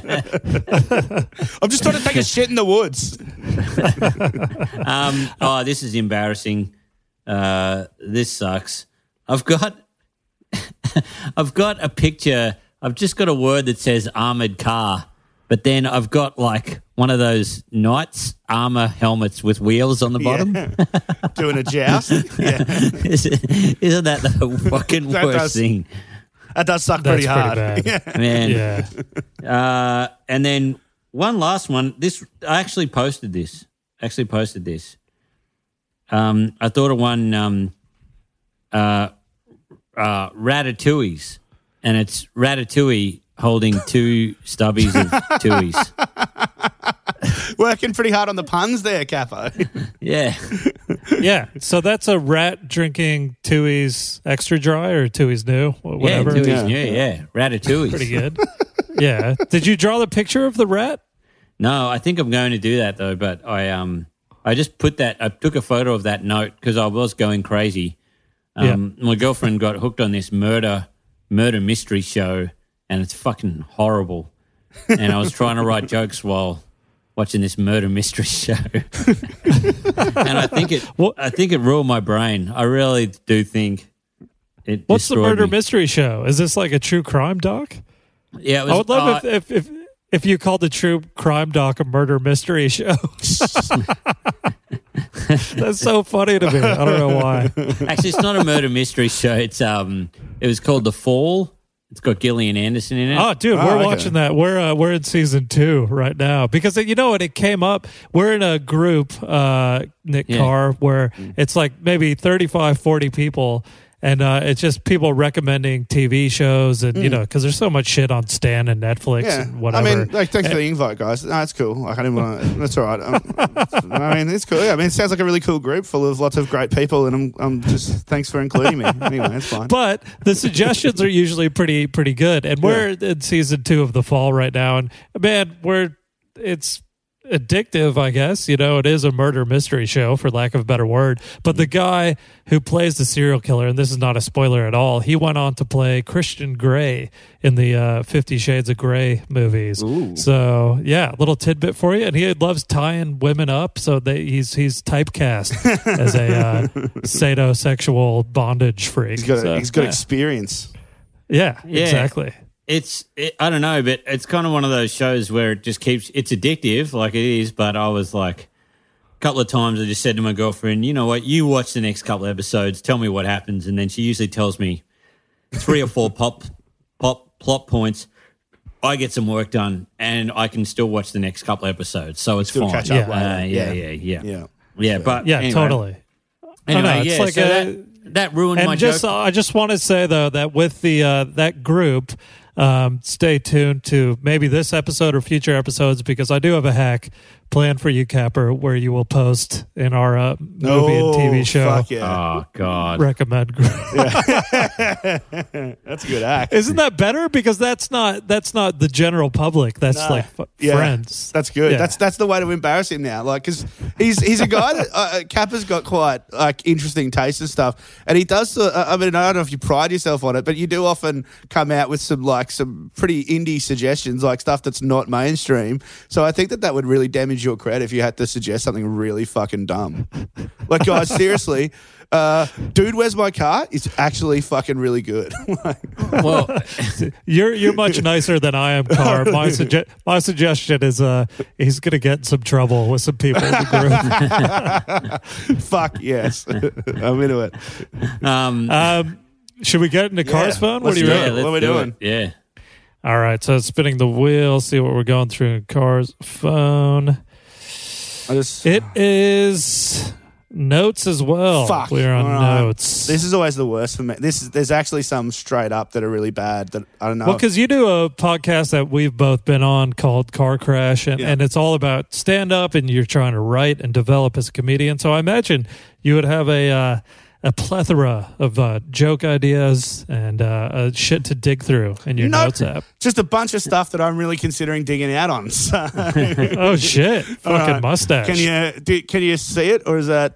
I'm just trying to take a shit in the woods. This is embarrassing. This sucks. I've got a picture. I've just got a word that says armored car. But then I've got like one of those knights armor helmets with wheels on the bottom. Doing a joust. Yeah. Isn't that the fucking worst thing? That does suck pretty hard. Bad. Man. Yeah. And then one last one. I actually posted this. I thought of one Ratatouille's, and it's Ratatouille holding two stubbies of Tuies. Working pretty hard on the puns there, Capo. Yeah. Yeah. So that's a rat drinking Tuies Extra Dry or Tuies New, whatever. Yeah, Tuies New, yeah. Ratatouille. Pretty good. Yeah. Did you draw the picture of the rat? No, I think I'm going to do that though, but I just I took a photo of that note because I was going crazy. My girlfriend got hooked on this murder mystery show, and it's fucking horrible. And I was trying to write jokes while watching this murder mystery show. And I think it ruined my brain. I really do think it What's the destroyed murder me. mystery show? Is this like a true crime doc? Yeah, it was, I would love if you called the true crime doc a murder mystery show. That's so funny to me. I don't know why. Actually, it's not a murder mystery show. It's it was called The Fall. It's got Gillian Anderson in it. Oh, dude, we're watching that. We're in season 2 right now because you know what? It came up. We're in a group, Nick Carr, where it's like maybe 35, 40 people. And it's just people recommending TV shows and, you know, because there's so much shit on Stan and Netflix and whatever. I mean, like, thanks for the invite, guys. No, it's cool. Like, I didn't want to, that's all right. I mean, it's cool. Yeah, I mean, it sounds like a really cool group full of lots of great people, and I'm just, thanks for including me. Anyway, it's fine. But the suggestions are usually pretty good. And we're in season 2 of The Fall right now. And, man, it's addictive, I guess. You know, it is a murder mystery show, for lack of a better word. But the guy who plays the serial killer, and this is not a spoiler at all, he went on to play Christian Grey in the 50 Shades of Grey movies. Ooh. So, yeah, little tidbit for you. And he loves tying women up, so he's typecast as a sadomasochistic bondage freak. He's got experience. Yeah, exactly. I don't know, but it's kind of one of those shows where it just it's addictive, like it is, but I was like, a couple of times I just said to my girlfriend, you know what, you watch the next couple of episodes, tell me what happens, and then she usually tells me 3 or 4 plot points. I get some work done, and I can still watch the next couple of episodes, so it's fine. Catch up later. Yeah, but anyway. Totally. Anyway, it's like so that ruined my joke. I just want to say though that with the that group. Stay tuned to maybe this episode or future episodes because I do have a hack planned for you, Capper, where you will post in our movie and TV show. Fuck yeah. Oh, God. Recommend group. That's a good hack. Isn't that better? Because that's not the general public. That's friends. That's good. Yeah. That's the way to embarrass him now. Like, because he's a guy that Kappa's got quite like interesting taste and stuff, and he does. I mean, I don't know if you pride yourself on it, but you do often come out with some pretty indie suggestions, like stuff that's not mainstream. So I think that would really damage your cred if you had to suggest something really fucking dumb. Like, guys, seriously. Dude, Where's My Car? It's actually fucking really good. Well, you're much nicer than I am, Carr. My suggestion is he's going to get in some trouble with some people in the group. Fuck yes, I'm into it. Should we get into Carr's phone? What are you what are we doing? Yeah. All right, so spinning the wheel, see what we're going through in Car's phone. It is notes as well. Fuck. We're on notes. This is always the worst for me. There's actually some straight up that are really bad that I don't know. Well, because you do a podcast that we've both been on called Car Crash, and it's all about stand-up, and you're trying to write and develop as a comedian. So I imagine you would have a a plethora of joke ideas and shit to dig through in your notes app. Just a bunch of stuff that I'm really considering digging out on. So. Oh shit! Fucking mustache. Can you see it, or is that?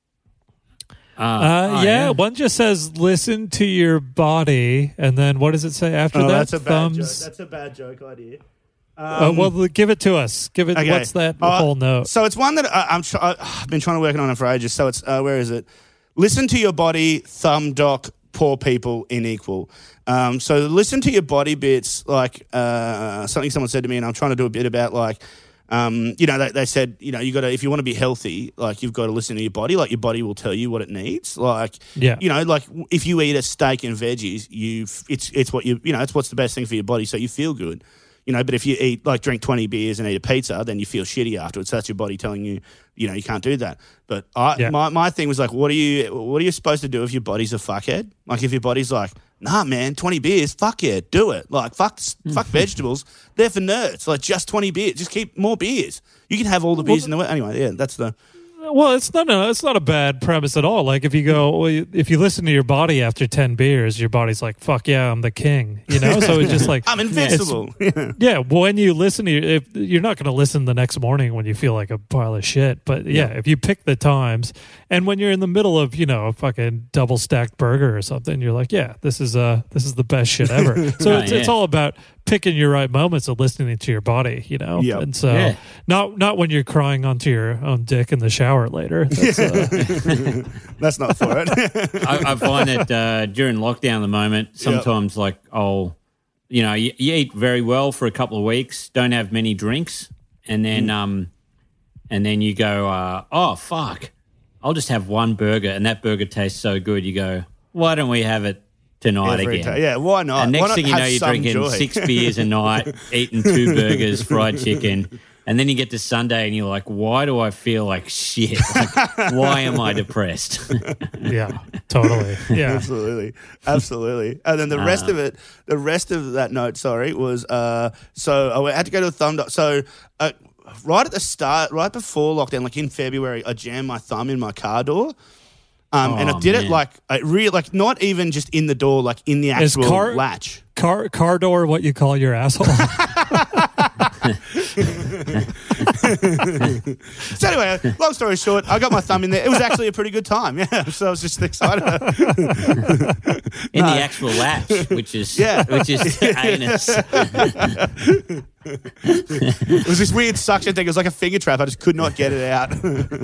Yeah, one just says "listen to your body," and then what does it say after that? That's a bad joke. That's a bad joke idea. Well, give it to us. Give it. Okay. What's that whole note? So it's one that I've been trying to work on it for ages. So it's where is it? Listen to your body. Thumb doc. Poor people unequal. So listen to your body bits. Like something someone said to me, and I'm trying to do a bit about like. They said, you got to, if you want to be healthy, like you've got to listen to your body. Like your body will tell you what it needs. Like, like if you eat a steak and veggies, it's what it's what's the best thing for your body. So you feel good, but if you drink 20 beers and eat a pizza, then you feel shitty afterwards. So that's your body telling you, you can't do that. But my thing was like, what are you supposed to do if your body's a fuckhead? Like if your body's like, nah, man, 20 beers, fuck yeah, do it. Like, fuck vegetables. They're for nerds. Like, just 20 beers. Just keep more beers. You can have all the beers in the world. Anyway, yeah, that's the... Well, it's not a bad premise at all. Like if you go, if you listen to your body after 10 beers, your body's like, fuck yeah, I'm the king, So it's just like I'm invincible. Yeah, when you listen to you're not going to listen the next morning when you feel like a pile of shit. But if you pick the times, and when you're in the middle of a fucking double stacked burger or something, you're like, yeah, this is the best shit ever. So it's all about picking your right moments of listening to your body, Yep. And so not when you're crying onto your own dick in the shower later. That's not for it. I find that during lockdown at the moment, sometimes like I'll, you eat very well for a couple of weeks, don't have many drinks, and then you go, oh fuck, I'll just have one burger, and that burger tastes so good. You go, why don't we have it tonight again? Yeah, why not? And next thing you know, you're drinking 6 beers a night, eating 2 burgers, fried chicken, and then you get to Sunday and you're like, why do I feel like shit? Like, why am I depressed? Yeah, totally. Yeah, absolutely. And then the rest of that note, was so I had to go to a thumb doc. So right at the start, right before lockdown, like in February, I jammed my thumb in my car door. And I did it not even just in the door, like in the actual latch. Car door, what you call your asshole? So anyway, long story short, I got my thumb in there. It was actually a pretty good time. Yeah, so I was just excited. In the actual latch, which is anus. It was this weird suction thing. It was like a finger trap. I just could not get it out.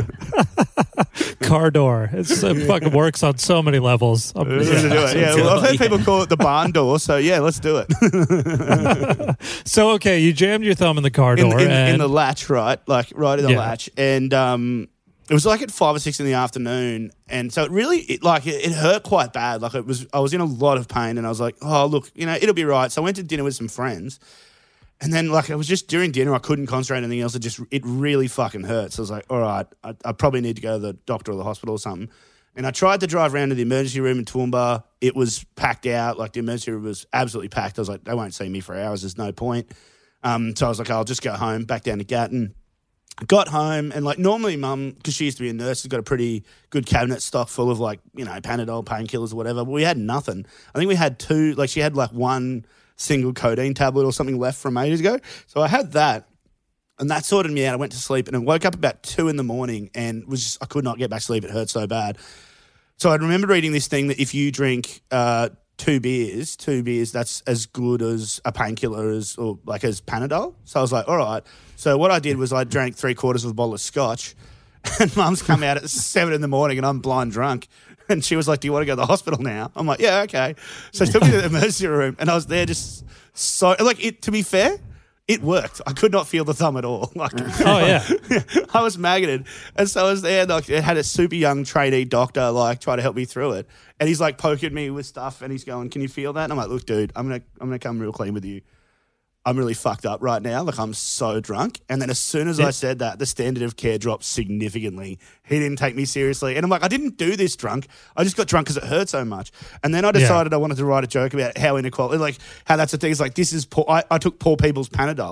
Car door. It fucking works on so many levels. I've heard people call it the barn door. So yeah, let's do it. So okay, you jammed your thumb in the car door in the latch, right? Like right in the latch, and it was like at 5 or 6 in the afternoon, and so it hurt quite bad. Like I was in a lot of pain, and I was like, oh look, it'll be right. So I went to dinner with some friends. And then, it was just during dinner, I couldn't concentrate on anything else. It really fucking hurt. So I was like, all right, I probably need to go to the doctor or the hospital or something. And I tried to drive around to the emergency room in Toowoomba. It was packed out. Like, the emergency room was absolutely packed. I was like, they won't see me for hours. There's no point. So I was like, I'll just go home, back down to Gatton. Got home, and, normally Mum, because she used to be a nurse, has got a pretty good cabinet stock full of, Panadol, painkillers or whatever. But we had nothing. I think we had 2, she had, one single codeine tablet or something left from ages ago. So I had that, and that sorted me out. I went to sleep, and I woke up about 2 in the morning and I could not get back to sleep. It hurt so bad. So I remember reading this thing that if you drink 2 beers, that's as good as a painkiller as Panadol. So I was like, all right. So what I did was I drank 3/4 of a bottle of scotch, and Mum's come out at 7 in the morning, and I'm blind drunk. And she was like, do you want to go to the hospital now? I'm like, yeah, okay. So she took me to the emergency room, and I was there just so, to be fair, it worked. I could not feel the thumb at all. Oh, yeah. I was maggoted. And so I was there, it had a super young trainee doctor, try to help me through it. And he's, poking me with stuff, and he's going, can you feel that? And I'm like, look, dude, I'm gonna come real clean with you. I'm really fucked up right now. I'm so drunk. And then as soon as I said that, the standard of care dropped significantantly. He didn't take me seriously. And I'm like, I didn't do this drunk. I just got drunk because it hurt so much. And then I decided I wanted to write a joke about how inequality, how that's the thing. It's this is poor. I took poor people's Panadol.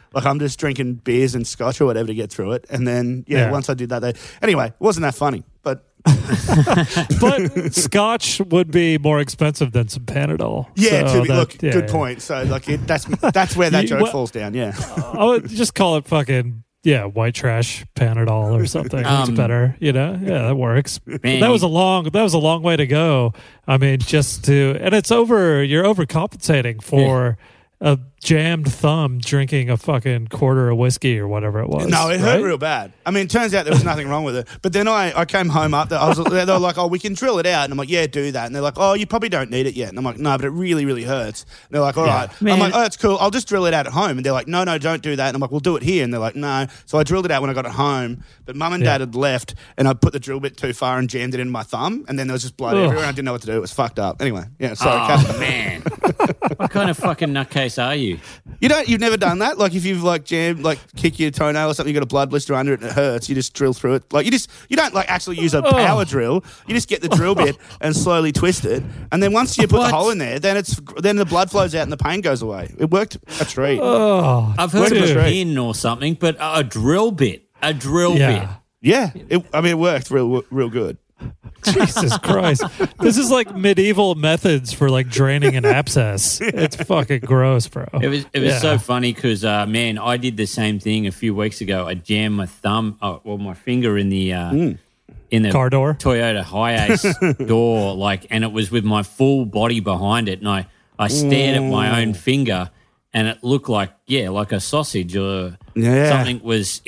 Like I'm just drinking beers and scotch or whatever to get through it. And then, once I did that, anyway, it wasn't that funny, but. But scotch would be more expensive than some Panadol. Yeah, so good point. So like that's where that joke falls down. Yeah, I would just call it fucking white trash Panadol or something. It's better, that works. Man, that was a long way to go. I mean, and it's you're overcompensating for a jammed thumb drinking a fucking quarter of whiskey or whatever it was. No, it hurt real bad. I mean, it turns out there was nothing wrong with it. But then I came home up. They were like, oh, we can drill it out. And I'm like, yeah, do that. And they're like, oh, you probably don't need it yet. And I'm like, no, but it really, really hurts. And they're like, all right. Man. I'm like, oh, that's cool. I'll just drill it out at home. And they're like, no, don't do that. And I'm like, we'll do it here. And they're like, no. So I drilled it out when I got it home. But mum and dad had left. And I put the drill bit too far and jammed it in my thumb. And then there was just blood everywhere. And I didn't know what to do. It was fucked up. Anyway, sorry. Oh, man. What kind of fucking nutcase are you? You've never done that? Like if you've like jammed, like kick your toenail or something, you got a blood blister under it and it hurts, you just drill through it. Like you don't like actually use a power drill. You just get the drill bit and slowly twist it. And then once you put the hole in there, then the blood flows out and the pain goes away. It worked a treat. I've heard of a pin or something, but a drill bit. A drill bit. Yeah. It worked real good. Jesus Christ. This is like medieval methods for like draining an abscess. It's fucking gross, bro. It was so funny because, man, I did the same thing a few weeks ago. I jammed my my finger in the car door, Toyota Hiace door, and it was with my full body behind it. And I stared at my own finger and it looked like a sausage or something was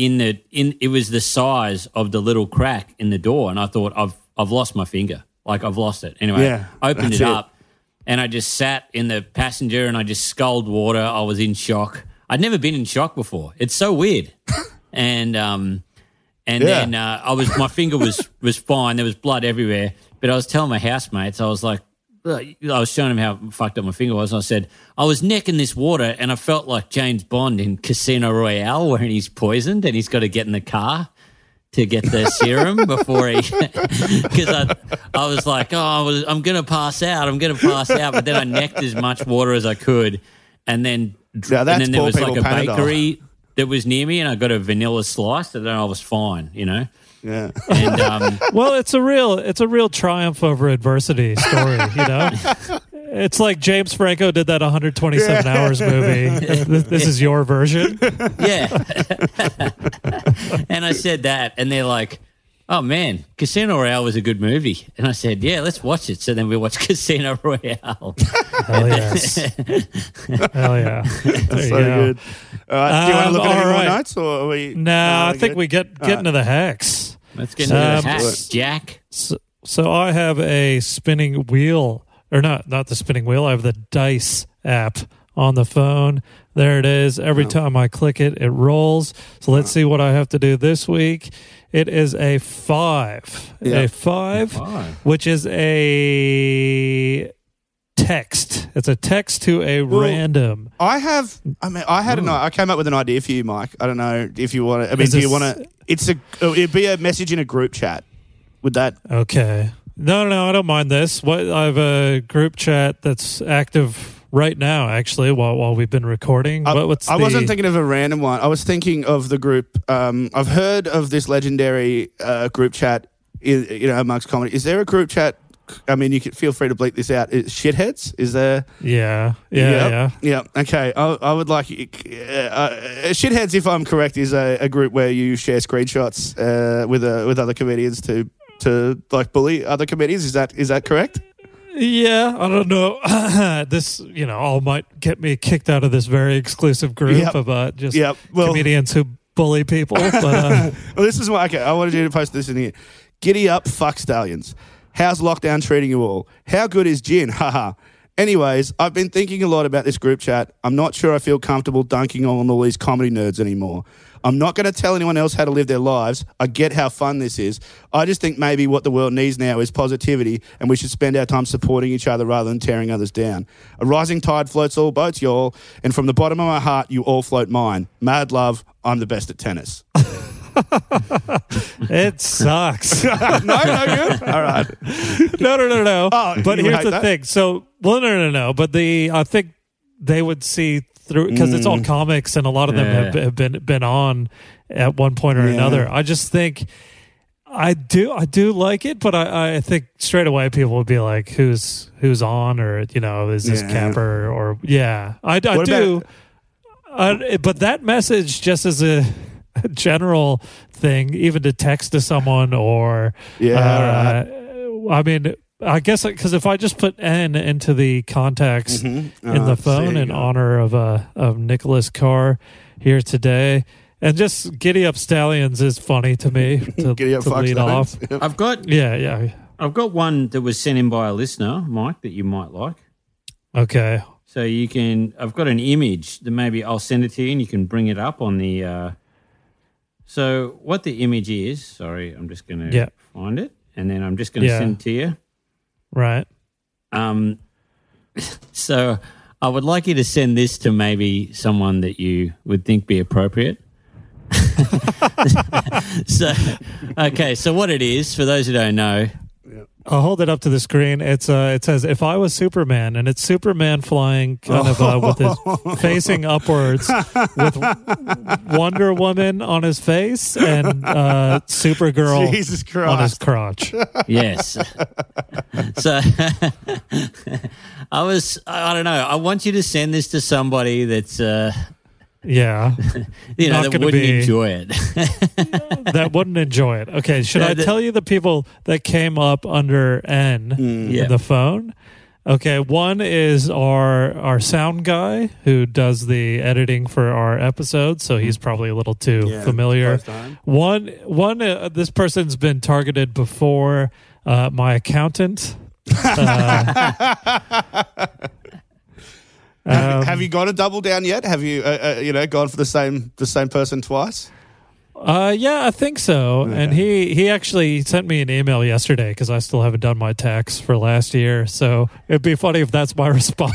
it was the size of the little crack in the door, and I thought I've lost my finger, like I've lost it. Anyway, I opened it up and I just sat in the passenger and I just sculled water. I was in shock. I'd never been in shock before. It's so weird. And then my finger was fine. There was blood everywhere, but I was telling my housemates, I was like, I was showing him how fucked up my finger was. And I said, I was necking this water and I felt like James Bond in Casino Royale when he's poisoned and he's got to get in the car to get the serum before he... Because I was like, I'm going to pass out. But then I necked as much water as I could. And then there was like a bakery that was near me and I got a vanilla slice and then I was fine, Yeah. And well, it's a real triumph over adversity story, It's like James Franco did that 127 Hours movie. This is your version. Yeah. And I said that and they're like, oh man, Casino Royale was a good movie. And I said, yeah, let's watch it. So then we watched Casino Royale. Hell yes. Hell yeah. That's so good. All right. Do you want to look at any more notes? Or are we? No, I think we get into the hex. Let's get into the hacks, Jack. So I have a spinning wheel, or not the spinning wheel. I have the dice app on the phone. There it is. Every time I click it, it rolls. So let's see what I have to do this week. It is a 5. Yeah. A 5, which is a text. It's a text to a random. I came up with an idea for you, Mike. I don't know if you want to. I mean, do you want to? It'd be a message in a group chat. Would that? Okay. No, I don't mind this. I have a group chat that's active right now, actually, while we've been recording. I wasn't thinking of a random one. I was thinking of the group. I've heard of this legendary group chat, amongst comedy. Is there a group chat? I mean, you can feel free to bleep this out. Shitheads? Is there? Yeah. Okay. I would like Shitheads, if I'm correct, is a group where you share screenshots with other comedians to like bully other comedians. Is that correct? Yeah, I don't know. This, all might get me kicked out of this very exclusive group of comedians who bully people. But well, this is why. Okay, I wanted you to post this in here. Giddy up, fuck stallions. How's lockdown treating you all? How good is gin? Haha. Anyways, I've been thinking a lot about this group chat. I'm not sure I feel comfortable dunking on all these comedy nerds anymore. I'm not going to tell anyone else how to live their lives. I get how fun this is. I just think maybe what the world needs now is positivity, and we should spend our time supporting each other rather than tearing others down. A rising tide floats all boats, y'all, and from the bottom of my heart, you all float mine. Mad love, I'm the best at tennis. It sucks. No, good. All right. No. Oh, but here's the thing. So, no. But I think they would see through because it's all comics and a lot of them have been on at one point or another. I just think I do like it, but I think straight away people would be like, who's on, or is this Capper, or I do. But that message, just as a general thing, even to text to someone, or I mean, I guess because if I just put N into the contacts in the phone in honor of Nicholas Carr here today, and just Giddy Up Stallions is funny to me to lead off. I've got I've got one that was sent in by a listener, Mike, that you might like. Okay. So you can. I've got an image that maybe I'll send it to you, and you can bring it up on the. So what the image is? Sorry, I'm just going to find it, and then I'm just going to send it to you. Right. So I would like you to send this to maybe someone that you would think be appropriate. So what it is, for those who don't know. I'll hold it up to the screen. It says, if I was Superman, and it's Superman flying kind of with his facing upwards with Wonder Woman on his face and Supergirl on his crotch. Yes. So I don't know. I want you to send this to somebody that's that wouldn't enjoy it. That wouldn't enjoy it. Okay, should I tell you the people that came up under N in the phone? Okay, one is our sound guy who does the editing for our episodes, so he's probably a little too familiar. One, this person's been targeted before. My accountant. Have you got a double down yet? Have you gone for the same person twice? Yeah, I think so. Okay. And he actually sent me an email yesterday because I still haven't done my tax for last year. So it'd be funny if that's my response.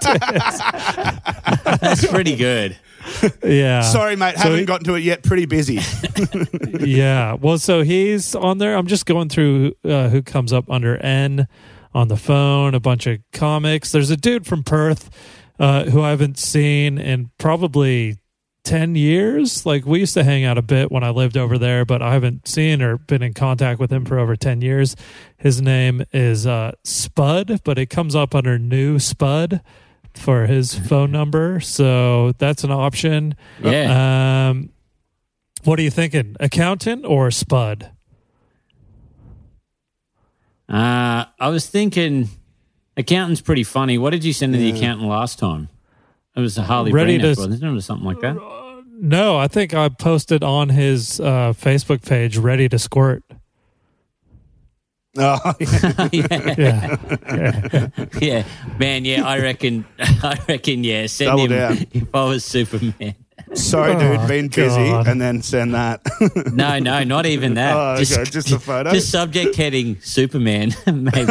That's pretty good. Yeah. Sorry, mate. Haven't gotten to it yet. Pretty busy. Yeah. Well, so he's on there. I'm just going through who comes up under N on the phone. A bunch of comics. There's a dude from Perth who I haven't seen in probably 10 years. Like, we used to hang out a bit when I lived over there, but I haven't seen or been in contact with him for over 10 years. His name is Spud, but it comes up under New Spud for his phone number. So that's an option. Yeah. What are you thinking? Accountant or Spud? I was thinking accountant's pretty funny. What did you send to the accountant last time? It was a Harley Brainerd, wasn't it, or something like that? No, I think I posted on his Facebook page, Ready to Squirt. Oh, yeah. Man, I reckon, send double him down. If I was Superman. Sorry, dude, been busy, and then send that. No, not even that. Oh, okay, just a photo? Just subject heading Superman, maybe.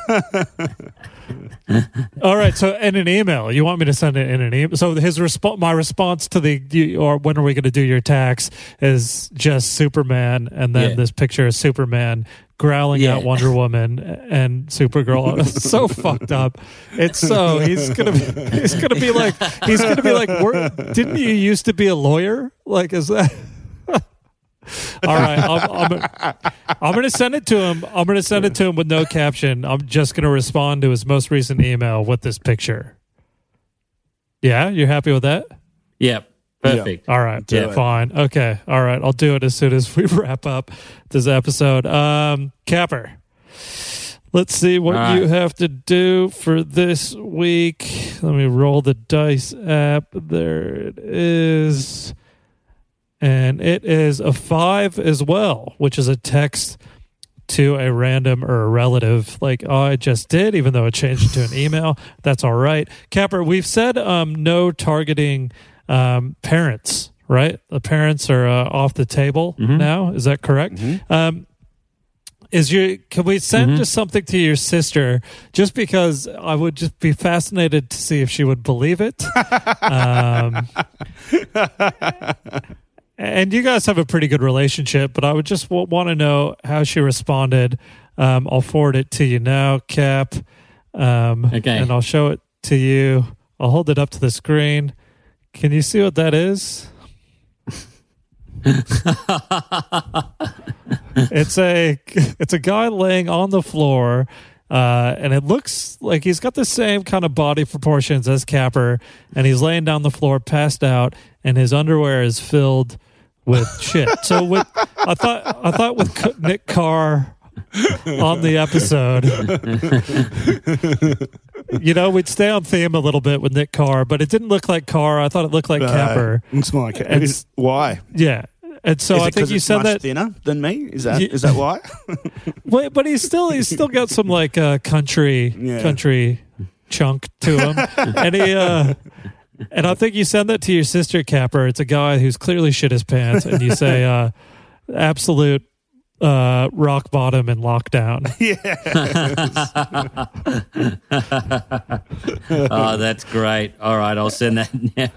All right, so in an email, you want me to send it in an email? So my response to or when are we going to do your tax is just Superman, and then this picture of Superman growling at Wonder Woman and Supergirl. It's so fucked up. It's so he's gonna be like, didn't you used to be a lawyer? Like, is that? All right, I'm going to send it to him. I'm going to send it to him with no caption. I'm just going to respond to his most recent email with this picture. Yeah, you're happy with that? Yep. Perfect. All right. Fine. Okay. All right. I'll do it as soon as we wrap up this episode. Capper, let's see what you have to do for this week. Let me roll the dice app. There it is. And it is a 5 as well, which is a text to a random or a relative, like, I just did, even though it changed to an email. That's all right. Capper, we've said no targeting parents, right? The parents are off the table now. Is that correct? Can we send just something to your sister, just because I would just be fascinated to see if she would believe it? And you guys have a pretty good relationship, but I would just want to know how she responded. I'll forward it to you now, Cap. Okay. And I'll show it to you. I'll hold it up to the screen. Can you see what that is? It's a guy laying on the floor, and it looks like he's got the same kind of body proportions as Capper, and he's laying down the floor, passed out, and his underwear is filled with shit. So I thought with Nick Carr on the episode, we'd stay on theme a little bit with Nick Carr, but it didn't look like Carr. I thought it looked like Capper. Looks more like why? Yeah. And so I think you said that thinner than me. Is that why? Wait, but he's still got some like country chunk to him, and I think you send that to your sister, Capper. It's a guy who's clearly shit his pants, and you say absolute rock bottom and lockdown. Oh, that's great. All right, I'll send that now.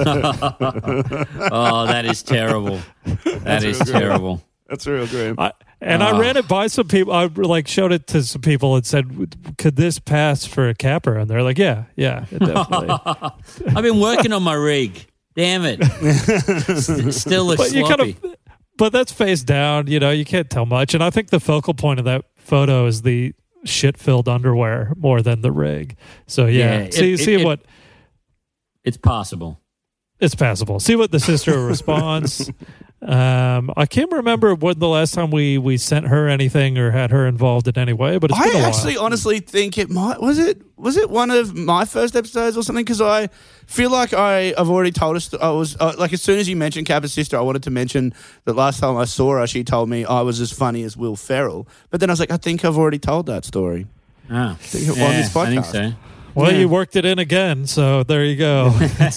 Oh, that is terrible. That is terrible. That's real grim. I ran it by some people. I showed it to some people and said, "Could this pass for a Capper?" And they're like, "Yeah, it definitely." I've been working on my rig. Damn it! Still looks sloppy. But that's face down. You can't tell much. And I think the focal point of that photo is the shit-filled underwear more than the rig. So see what it's possible. It's passable. See what the sister responds. I can't remember when the last time we sent her anything or had her involved in any way, but it's been a while. I actually honestly think it might was it one of my first episodes or something, because I feel like I've already told us. I was as soon as you mentioned Capper's sister, I wanted to mention that last time I saw her, she told me I was as funny as Will Ferrell. But then I was like, I think I've already told that story. Oh, on this podcast. I think so. Well, you worked it in again, so there you go.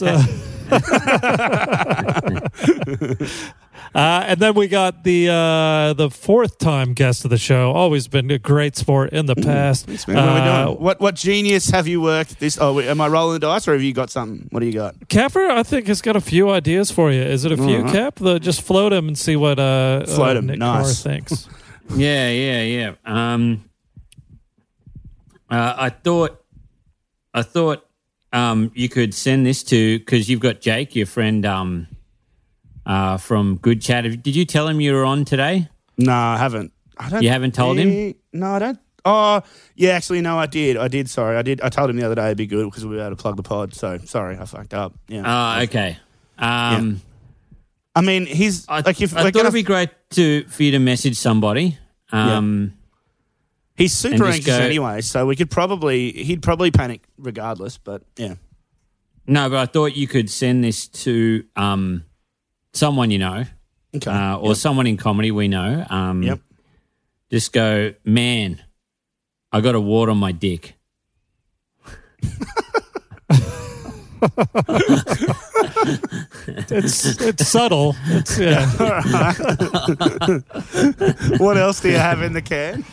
And then we got the fourth time guest of the show. Always been a great sport in the past. Thanks, man. What are we doing? What genius have you worked this? Oh, am I rolling the dice, or have you got something? What do you got? Capper, I think, has got a few ideas for you. Is it a few, Cap? Just float him and see what Nick Carr thinks. Yeah. I thought you could send this to, because you've got Jake, your friend from Good Chat. Did you tell him you were on today? No, I haven't. You haven't told him? No, I don't. Oh, yeah, actually, no, I did. Sorry, I did. I told him the other day it'd be good because we were able to plug the pod. So, sorry, I fucked up. Yeah. Oh, okay. I mean, he's I thought it'd be great for you to message somebody. He's super anxious anyway, so he'd probably panic regardless, but yeah. No, but I thought you could send this to someone you know, or someone in comedy we know. Yep. Just go, man, I got a wart on my dick. It's subtle. What else do you have in the can?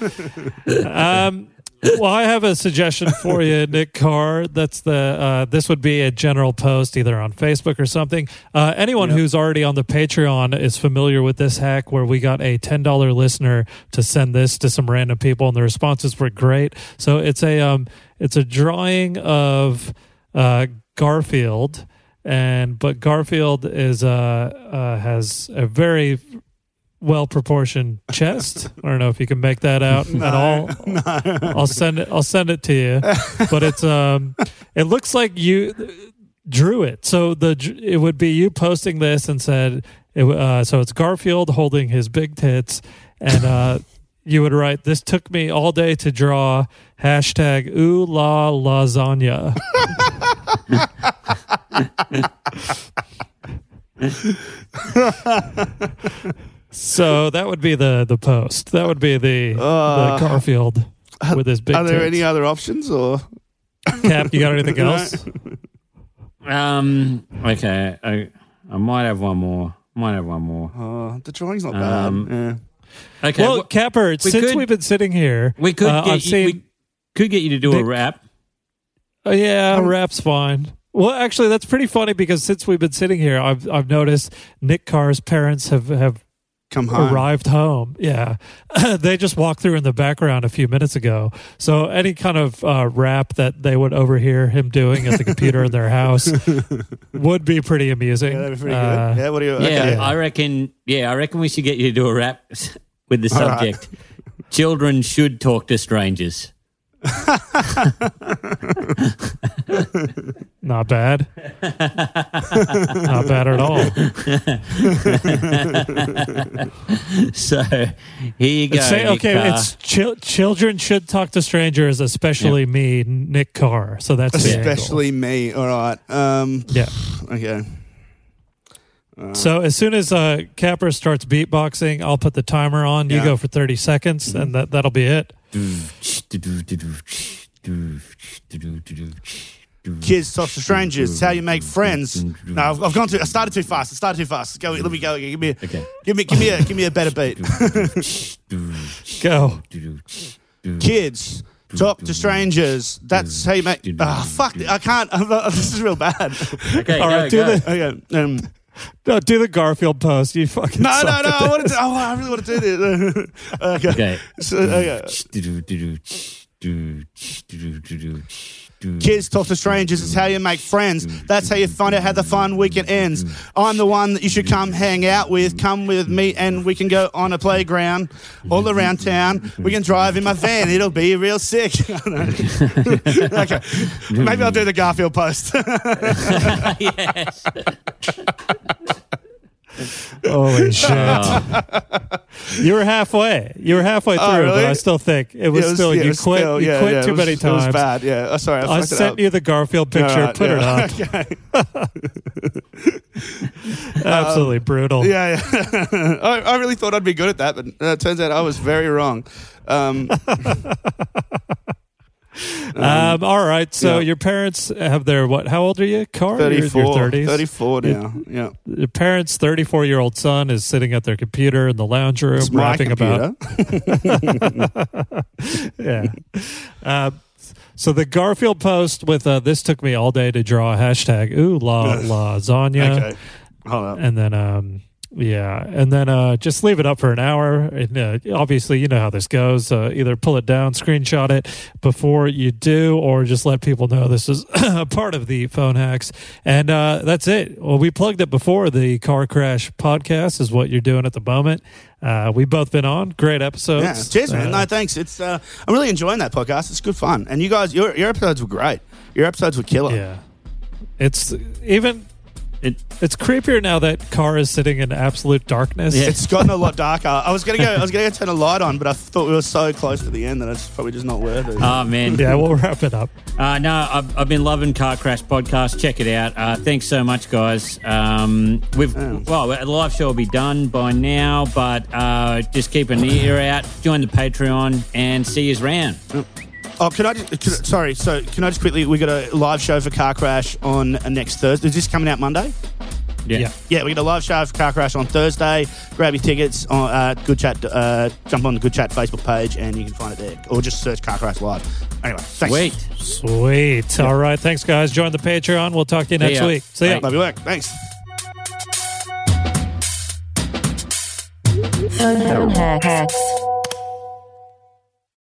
Well, I have a suggestion for you, Nick Carr. That's this would be a general post either on Facebook or something. Anyone who's already on the Patreon is familiar with this hack where we got a $10 listener to send this to some random people, and the responses were great. So it's a drawing of Garfield, but Garfield is has a very well proportioned chest. I don't know if you can make that out at all. No. I'll send it to you. But it's it looks like you drew it. So it would be you posting this and said so it's Garfield holding his big tits, and you would write, "This took me all day to draw. # ooh la lasagna." So that would be the post. That would be the Garfield with his big tits. Are there any other options, or Cap? You got anything else? Okay, I might have one more. The drawing's not bad. Yeah. Okay. Well, Capper, we've been sitting here, we could get you to do a rap. Yeah, rap's fine. Well, actually, that's pretty funny because since we've been sitting here, I've noticed Nick Carr's parents have come home. Arrived home. Yeah. They just walked through in the background a few minutes ago. So any kind of rap that they would overhear him doing at the computer in their house would be pretty amusing. Yeah, that'd be pretty good. Yeah, what do you? Okay. I reckon we should get you to do a rap with the subject. Right. Children should talk to strangers. Not bad. Not bad at all. So here you go. It's children should talk to strangers, especially me, Nick Carr. So that's especially me. All right. Yeah. Okay. So as soon as Capper starts beatboxing, I'll put the timer on. You go for 30 seconds, and that'll be it. Kids talk to strangers. It's how you make friends. No, I've gone too. I started too fast. Go. Let me go. Give me a better beat. Go. Kids talk to strangers. That's how you make. Fuck! I can't. This is real bad. Okay. All right. Do the Garfield pose. You fucking no. suck I want to. I really want to do this. Okay. Kids talk to strangers. It's how you make friends. That's how you find out how the fun weekend ends. I'm the one that you should come hang out with. Come with me and we can go on a playground all around town. We can drive in my van. It'll be real sick. Okay. Maybe I'll do the Garfield post. Yes. Holy shit. You were halfway through, really? but I still think it was still you quit too many times. It was bad, yeah. Sorry, I sent you the Garfield picture, put it up. Okay. Absolutely brutal. Yeah. I really thought I'd be good at that, but it turns out I was very wrong. All right. So your parents have their what? How old are you, Carr? 34. Your 30s? 34 now. Yeah. Your parents' 34-year-old son is sitting at their computer in the lounge room, It's my rapping computer. about. Yeah. So the Garfield post with this took me all day to draw a hashtag. Ooh la lasagna. Okay. Hold up. And then and then just leave it up for an hour. And, obviously, you know how this goes. Either pull it down, screenshot it before you do, or just let people know this is a part of the Phone Hacks. And that's it. Well, we plugged it before. The Car Crash podcast is what you're doing at the moment. We've both been on. Great episodes. Yeah. Cheers, man. No, thanks. It's I'm really enjoying that podcast. It's good fun. And you guys, your episodes were great. Your episodes were killer. Yeah. It's even... It's creepier now that Carr is sitting in absolute darkness. Yeah. It's gotten a lot darker. I was gonna go turn a light on, but I thought we were so close to the end that it's probably just not worth it. Oh man. Yeah, we'll wrap it up. No, I've been loving Car Crash podcast. Check it out. Thanks so much, guys. The live show will be done by now, but just keep an ear out. Join the Patreon and see us around. Oh, can I just quickly, we got a live show for Car Crash on next Thursday. Is this coming out Monday? Yeah, we got a live show for Car Crash on Thursday. Grab your tickets on Good Chat. Jump on the Good Chat Facebook page and you can find it there. Or just search Car Crash Live. Anyway, thanks. Sweet. Yeah. All right, thanks, guys. Join the Patreon. We'll talk to you next week. See ya. Love your work. Thanks. Phone Hacks.